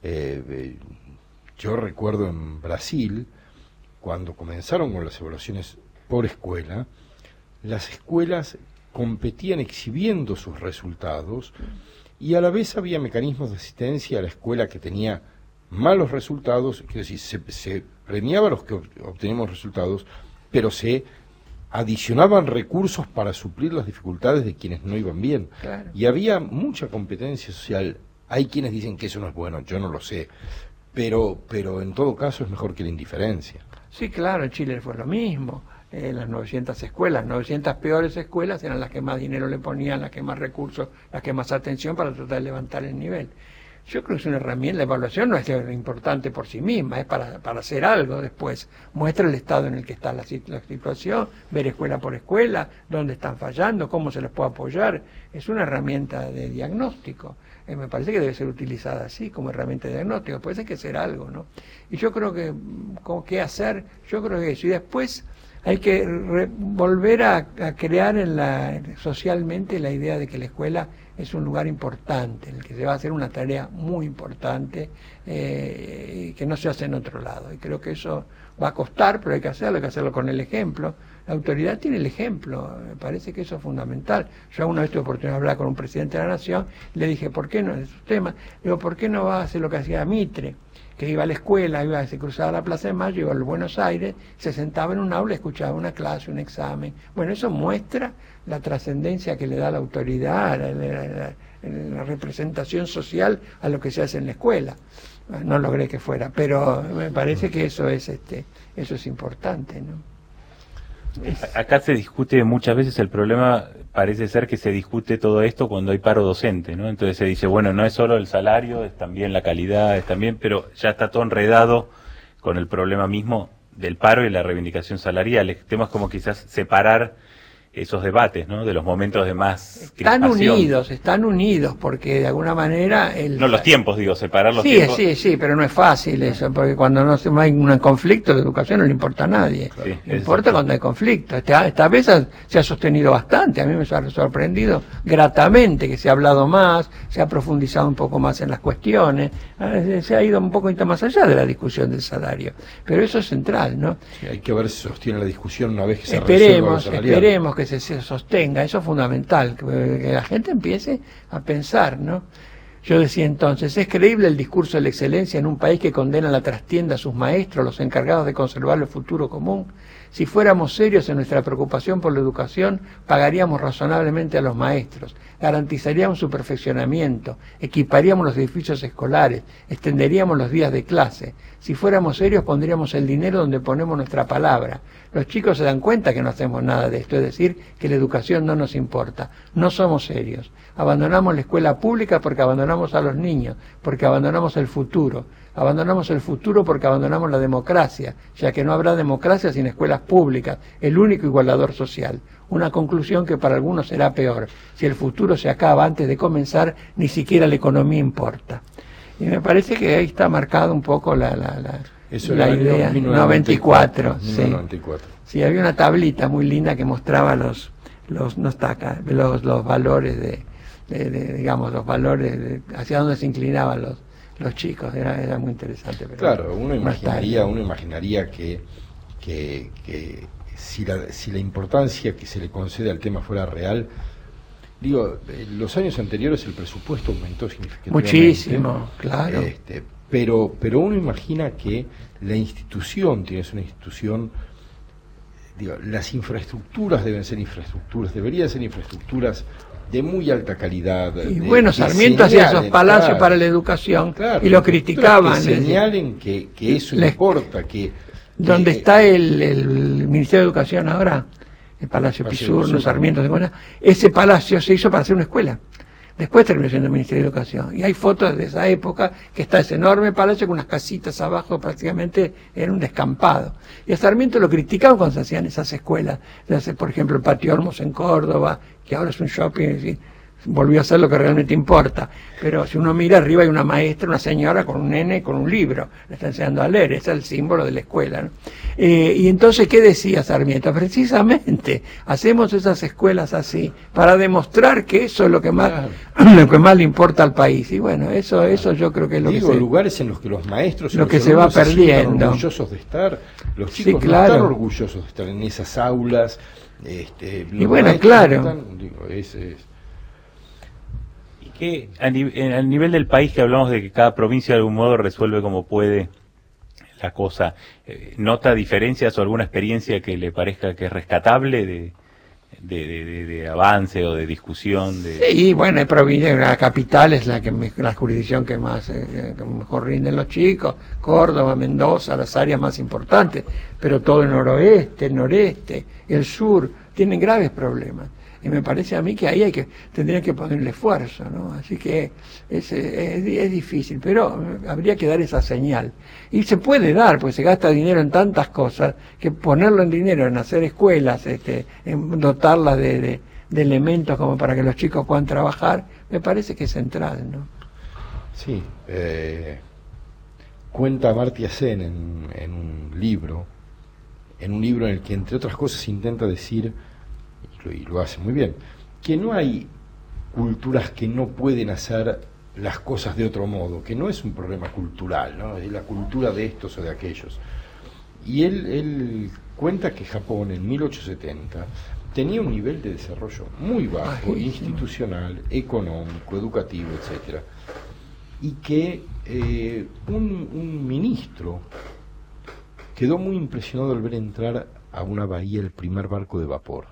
Yo recuerdo en Brasil, cuando comenzaron con las evaluaciones por escuela, las escuelas competían exhibiendo sus resultados y a la vez había mecanismos de asistencia a la escuela que tenía malos resultados, quiero decir, se premiaba a los que obteníamos resultados, pero se adicionaban recursos para suplir las dificultades de quienes no iban bien. Claro. Y había mucha competencia social. Hay quienes dicen que eso no es bueno, yo no lo sé, pero en todo caso es mejor que la indiferencia. Sí, claro, en Chile fue lo mismo. Las 900 escuelas, 900 peores escuelas eran las que más dinero le ponían, las que más recursos, las que más atención para tratar de levantar el nivel. Yo creo que es una herramienta, la evaluación no es importante por sí misma, es para hacer algo después. Muestra el estado en el que está la situación, ver escuela por escuela, dónde están fallando, cómo se les puede apoyar. Es una herramienta de diagnóstico. Me parece que debe ser utilizada así, como herramienta de diagnóstico. Después hay que hacer algo, ¿no? Y yo creo que, ¿qué hacer? Yo creo que eso. Y después, hay que volver a crear socialmente la idea de que la escuela es un lugar importante, en el que se va a hacer una tarea muy importante que no se hace en otro lado. Y creo que eso va a costar, pero hay que hacerlo con el ejemplo. La autoridad tiene el ejemplo, me parece que eso es fundamental. Yo una vez tuve oportunidad de hablar con un presidente de la Nación, le dije, ¿por qué no? Es su tema. Digo, ¿por qué no va a hacer lo que hacía Mitre? Que iba a la escuela, se cruzaba la Plaza de Mayo, iba a Buenos Aires, se sentaba en un aula, escuchaba una clase, un examen. Bueno, eso muestra la trascendencia que le da la autoridad, la representación social a lo que se hace en la escuela. No logré que fuera, pero me parece que eso es importante, ¿no? Acá se discute muchas veces, el problema parece ser que se discute todo esto cuando hay paro docente, ¿no? Entonces se dice, bueno, no es solo el salario, es también la calidad, es también, pero ya está todo enredado con el problema mismo del paro y la reivindicación salarial. El tema es como quizás separar esos debates, ¿no? De los momentos de más crispación. Están unidos, porque de alguna manera... No los tiempos, digo, separar los tiempos. Sí, pero no es fácil eso, porque cuando no hay un conflicto, la educación no le importa a nadie. Sí, importa cuando hay conflicto. Esta vez se ha sostenido bastante, a mí me ha sorprendido gratamente que se ha hablado más, se ha profundizado un poco más en las cuestiones, se ha ido un poco más allá de la discusión del salario. Pero eso es central, ¿no? Sí, hay que ver si sostiene la discusión una vez que se resuelva lo salarial. Esperemos que se sostenga, eso es fundamental, que la gente empiece a pensar, ¿no? Yo decía entonces, ¿es creíble el discurso de la excelencia en un país que condena la trastienda a sus maestros, los encargados de conservar el futuro común? Si fuéramos serios en nuestra preocupación por la educación, pagaríamos razonablemente a los maestros, garantizaríamos su perfeccionamiento, equiparíamos los edificios escolares, extenderíamos los días de clase. Si fuéramos serios, pondríamos el dinero donde ponemos nuestra palabra. Los chicos se dan cuenta que no hacemos nada de esto, es decir, que la educación no nos importa. No somos serios. Abandonamos la escuela pública porque abandonamos a los niños, porque abandonamos el futuro. Abandonamos el futuro porque abandonamos la democracia, ya que no habrá democracia sin escuelas públicas, el único igualador social. Una conclusión que para algunos será peor. Si el futuro se acaba antes de comenzar, ni siquiera la economía importa. Y me parece que ahí está marcado un poco la idea. 1994. Sí, había una tablita muy linda que mostraba los valores digamos, los valores hacia dónde se inclinaban los chicos. Era muy interesante. Pero claro, uno imaginaría que si la importancia que se le concede al tema fuera real, digo, en los años anteriores el presupuesto aumentó significativamente. Muchísimo, claro. Pero uno imagina que la institución tiene una institución, digo, las infraestructuras deberían ser infraestructuras de muy alta calidad. Y bueno, Sarmiento hacía esos palacios para la educación, claro, y lo criticaban. Que señalen que eso importa, que... ¿Dónde está el Ministerio de Educación ahora? El Palacio Pisurno, Sarmiento, ese palacio se hizo para hacer una escuela. Después terminó siendo el Ministerio de Educación. Y hay fotos de esa época que está ese enorme palacio con unas casitas abajo, prácticamente era un descampado. Y a Sarmiento lo criticaban cuando se hacían esas escuelas. Por ejemplo, el Patio Olmos en Córdoba, que ahora es un shopping, ¿sí? Volvió a ser lo que realmente importa. Pero si uno mira arriba hay una maestra, una señora con un nene con un libro, le está enseñando a leer, ese es el símbolo de la escuela, ¿no? Y entonces, ¿qué decía Sarmiento? Precisamente, hacemos esas escuelas así, para demostrar que eso es lo que más le importa al país. Y bueno, eso yo creo que es lo lugares en los que los maestros, lo que se va perdiendo, están orgullosos de estar, los chicos sí, claro, no están orgullosos de estar en esas aulas, y bueno, claro. Que a nivel del país, que hablamos de que cada provincia de algún modo resuelve como puede la cosa, ¿nota diferencias o alguna experiencia que le parezca que es rescatable de avance o de discusión? Sí, bueno, hay provincias, la capital es la jurisdicción que mejor rinden los chicos, Córdoba, Mendoza, las áreas más importantes, pero todo el noroeste, el noreste, el sur, tienen graves problemas. Y me parece a mí que ahí tendría que ponerle esfuerzo, ¿no? Así que es difícil, pero habría que dar esa señal. Y se puede dar, porque se gasta dinero en tantas cosas, que ponerlo en dinero, en hacer escuelas, en dotarlas de elementos como para que los chicos puedan trabajar, me parece que es central, ¿no? Sí. Cuenta Amartya Sen en un libro en un libro en el que, entre otras cosas, intenta decir, y lo hace muy bien, que no hay culturas que no pueden hacer las cosas de otro modo, que no es un problema cultural, ¿no? Es la cultura de estos o de aquellos. Y él cuenta que Japón en 1870 tenía un nivel de desarrollo muy bajo, institucional, económico, educativo, etcétera, y que un ministro quedó muy impresionado al ver entrar a una bahía el primer barco de vapor.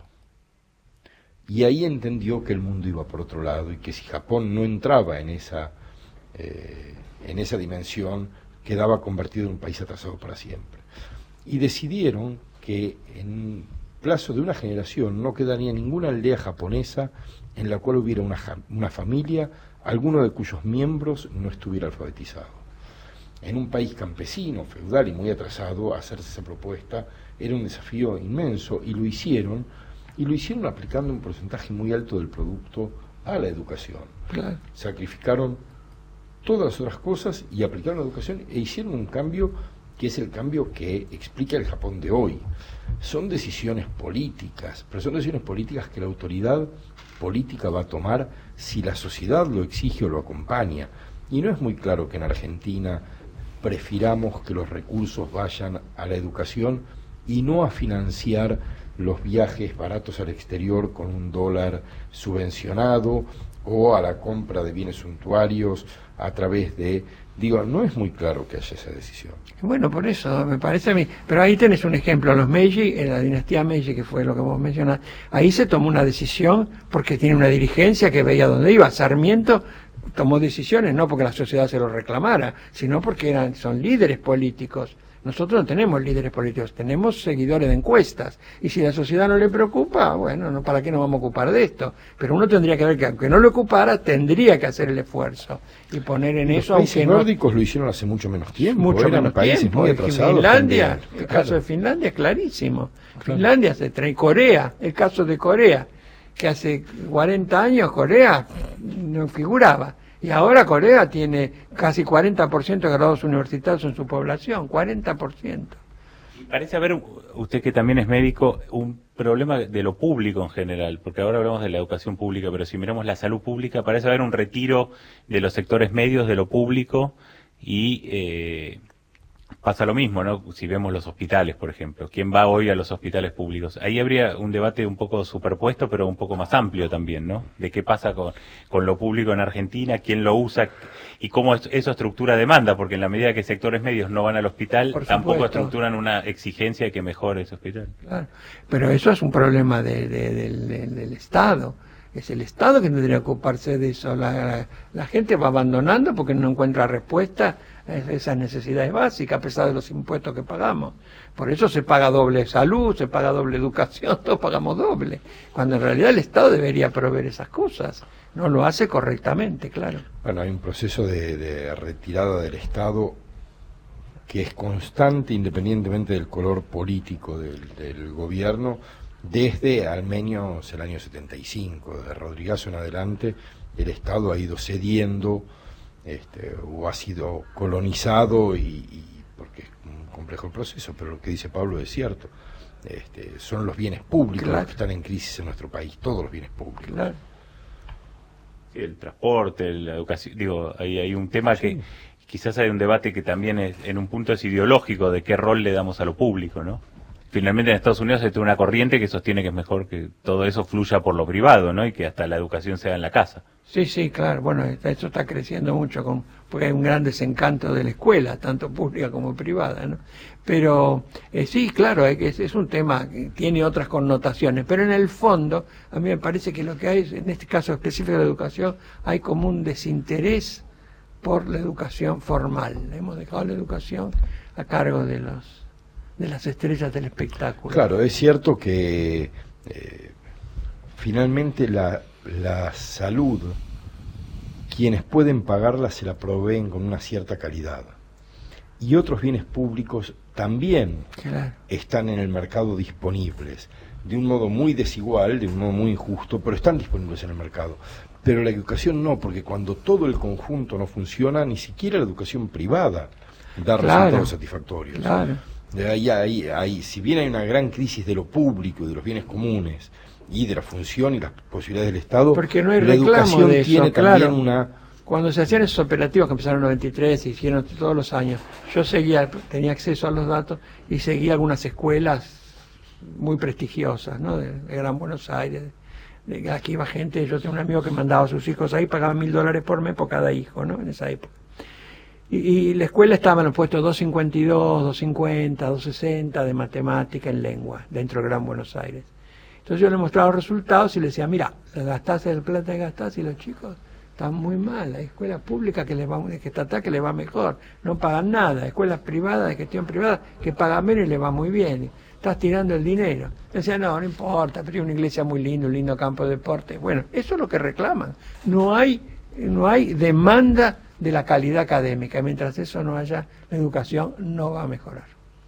Y ahí entendió que el mundo iba por otro lado y que si Japón no entraba en esa dimensión, quedaba convertido en un país atrasado para siempre. Y decidieron que en plazo de una generación no quedaría ninguna aldea japonesa en la cual hubiera una familia, alguno de cuyos miembros no estuviera alfabetizado. En un país campesino, feudal y muy atrasado, hacerse esa propuesta era un desafío inmenso, y lo hicieron aplicando un porcentaje muy alto del producto a la educación. Claro. Sacrificaron todas las otras cosas y aplicaron la educación e hicieron un cambio que es el cambio que explica el Japón de hoy. Son decisiones políticas, pero son decisiones políticas que la autoridad política va a tomar si la sociedad lo exige o lo acompaña. Y no es muy claro que en Argentina prefiramos que los recursos vayan a la educación y no a financiar los viajes baratos al exterior con un dólar subvencionado o a la compra de bienes suntuarios a través de... no es muy claro que haya esa decisión. Bueno, por eso me parece a mí. Pero ahí tenés un ejemplo, los Meiji, en la dinastía Meiji, que fue lo que vos mencionás, ahí se tomó una decisión porque tiene una dirigencia que veía dónde iba. Sarmiento tomó decisiones no porque la sociedad se lo reclamara, sino porque son líderes políticos. Nosotros no tenemos líderes políticos, tenemos seguidores de encuestas. Y si la sociedad no le preocupa, bueno, no, ¿para qué nos vamos a ocupar de esto? Pero uno tendría que ver que, aunque no le ocupara, tendría que hacer el esfuerzo y poner en eso... Los países nórdicos lo hicieron hace mucho menos tiempo. Mucho menos países tiempo. Muy atrasados. Finlandia, el caso de Finlandia es clarísimo. Claro. Finlandia se trae. Corea, el caso de Corea, que hace 40 años Corea no figuraba. Y ahora Corea tiene casi 40% de graduados universitarios en su población, 40%. Parece haber, usted que también es médico, un problema de lo público en general, porque ahora hablamos de la educación pública, pero si miramos la salud pública, parece haber un retiro de los sectores medios de lo público y pasa lo mismo, ¿no? Si vemos los hospitales, por ejemplo. ¿Quién va hoy a los hospitales públicos? Ahí habría un debate un poco superpuesto, pero un poco más amplio también, ¿no? De qué pasa con lo público en Argentina, quién lo usa y cómo eso estructura demanda, porque en la medida que sectores medios no van al hospital, tampoco estructuran una exigencia de que mejore ese hospital. Claro, pero eso es un problema del Estado. Es el Estado que tendría que ocuparse de eso. La gente va abandonando porque no encuentra respuesta a esas necesidades básicas, a pesar de los impuestos que pagamos. Por eso se paga doble salud, se paga doble educación, todos pagamos doble, cuando en realidad el Estado debería proveer esas cosas. No lo hace correctamente, claro. Bueno, hay un proceso de retirada del Estado que es constante independientemente del color político del gobierno, desde al menos el año 75, de Rodrigazo en adelante, el Estado ha ido cediendo o ha sido colonizado y porque es un complejo el proceso, pero lo que dice Pablo es cierto. Son los bienes públicos los que están en crisis en nuestro país, todos los bienes públicos. Claro. Sí, el transporte, la educación, hay un tema que quizás hay un debate que también en un punto es ideológico de qué rol le damos a lo público, ¿no? Finalmente en Estados Unidos hay una corriente que sostiene que es mejor que todo eso fluya por lo privado, ¿no? Y que hasta la educación sea en la casa. Sí, claro. Bueno, eso está creciendo mucho porque hay un gran desencanto de la escuela, tanto pública como privada, ¿no? Pero sí, claro, es un tema que tiene otras connotaciones, pero en el fondo a mí me parece que lo que hay, en este caso específico de la educación, hay como un desinterés por la educación formal. Hemos dejado la educación a cargo de las estrellas del espectáculo. Claro, es cierto que finalmente la salud, quienes pueden pagarla se la proveen con una cierta calidad. Y otros bienes públicos también están en el mercado disponibles, de un modo muy desigual, de un modo muy injusto, pero están disponibles en el mercado. Pero la educación no, porque cuando todo el conjunto no funciona, ni siquiera la educación privada da resultados satisfactorios. Claro. Ahí, si bien hay una gran crisis de lo público y de los bienes comunes y de la función y las posibilidades del Estado, porque no hay la reclamo educación de eso, tiene claro. también una... Cuando se hacían esos operativos que empezaron en 93, se hicieron todos los años, yo tenía acceso a los datos y seguía algunas escuelas muy prestigiosas, ¿no? De Gran Buenos Aires. Aquí iba gente, yo tengo un amigo que mandaba a sus hijos ahí, pagaba $1.000 por mes por cada hijo, ¿no? En esa época. Y la escuela estaba en los puestos 252, 250, 260 de matemática en lengua, dentro de Gran Buenos Aires. Entonces yo le mostraba los resultados y le decía, mira, gastás el plata que gastás y los chicos están muy mal. Hay escuelas públicas que les va, que estatal que les va mejor, no pagan nada. Escuelas privadas, de gestión privada, que pagan menos y les va muy bien. Estás tirando el dinero. Decía, no importa, pero hay una iglesia muy linda, un lindo campo de deporte. Bueno, eso es lo que reclaman. No hay demanda de la calidad académica. Mientras eso no haya, la educación no va a mejorar.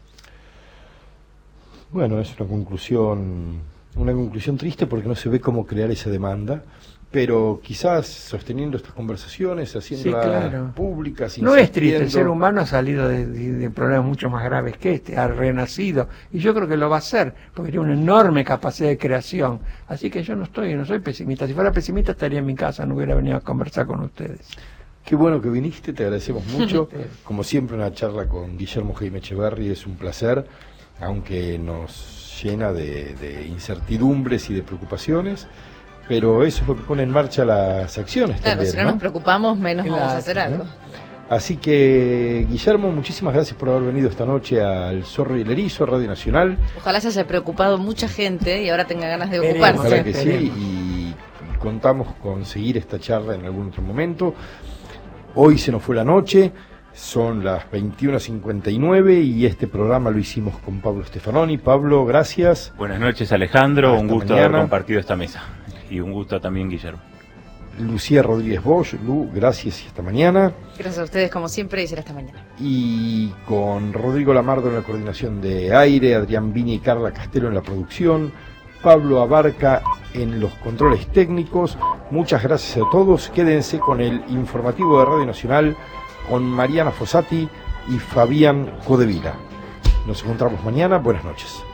Bueno, es una conclusión triste porque no se ve cómo crear esa demanda, pero quizás sosteniendo estas conversaciones, haciéndolas públicas. No es triste, el ser humano ha salido de problemas mucho más graves que este, ha renacido, y yo creo que lo va a hacer, porque tiene una enorme capacidad de creación. Así que yo no soy pesimista. Si fuera pesimista estaría en mi casa, no hubiera venido a conversar con ustedes. Qué bueno que viniste, te agradecemos mucho. Como siempre, una charla con Guillermo Jaime Echeverri es un placer, aunque nos llena de incertidumbres y de preocupaciones, pero eso es lo que pone en marcha las acciones. Claro, también, si no nos preocupamos, menos vamos a hacer algo. Así que, Guillermo, muchísimas gracias por haber venido esta noche al Zorro y el Erizo, Radio Nacional. Ojalá se haya preocupado mucha gente y ahora tenga ganas de ocuparse. Ojalá que sí, y contamos con seguir esta charla en algún otro momento. Hoy se nos fue la noche, son las 21:59 y este programa lo hicimos con Pablo Stefanoni. Pablo, gracias. Buenas noches, Alejandro, Hasta un gusto mañana. haber compartido esta mesa. Y un gusto también, Guillermo. Lucía Rodríguez Bosch, Lu, gracias y hasta mañana. Gracias a ustedes como siempre y será hasta mañana. Y con Rodrigo Lamardo en la coordinación de aire, Adrián Viña y Carla Castelo en la producción, Pablo Abarca en los controles técnicos. Muchas gracias a todos. Quédense con el informativo de Radio Nacional con Mariana Fossati y Fabián Codevila. Nos encontramos mañana. Buenas noches.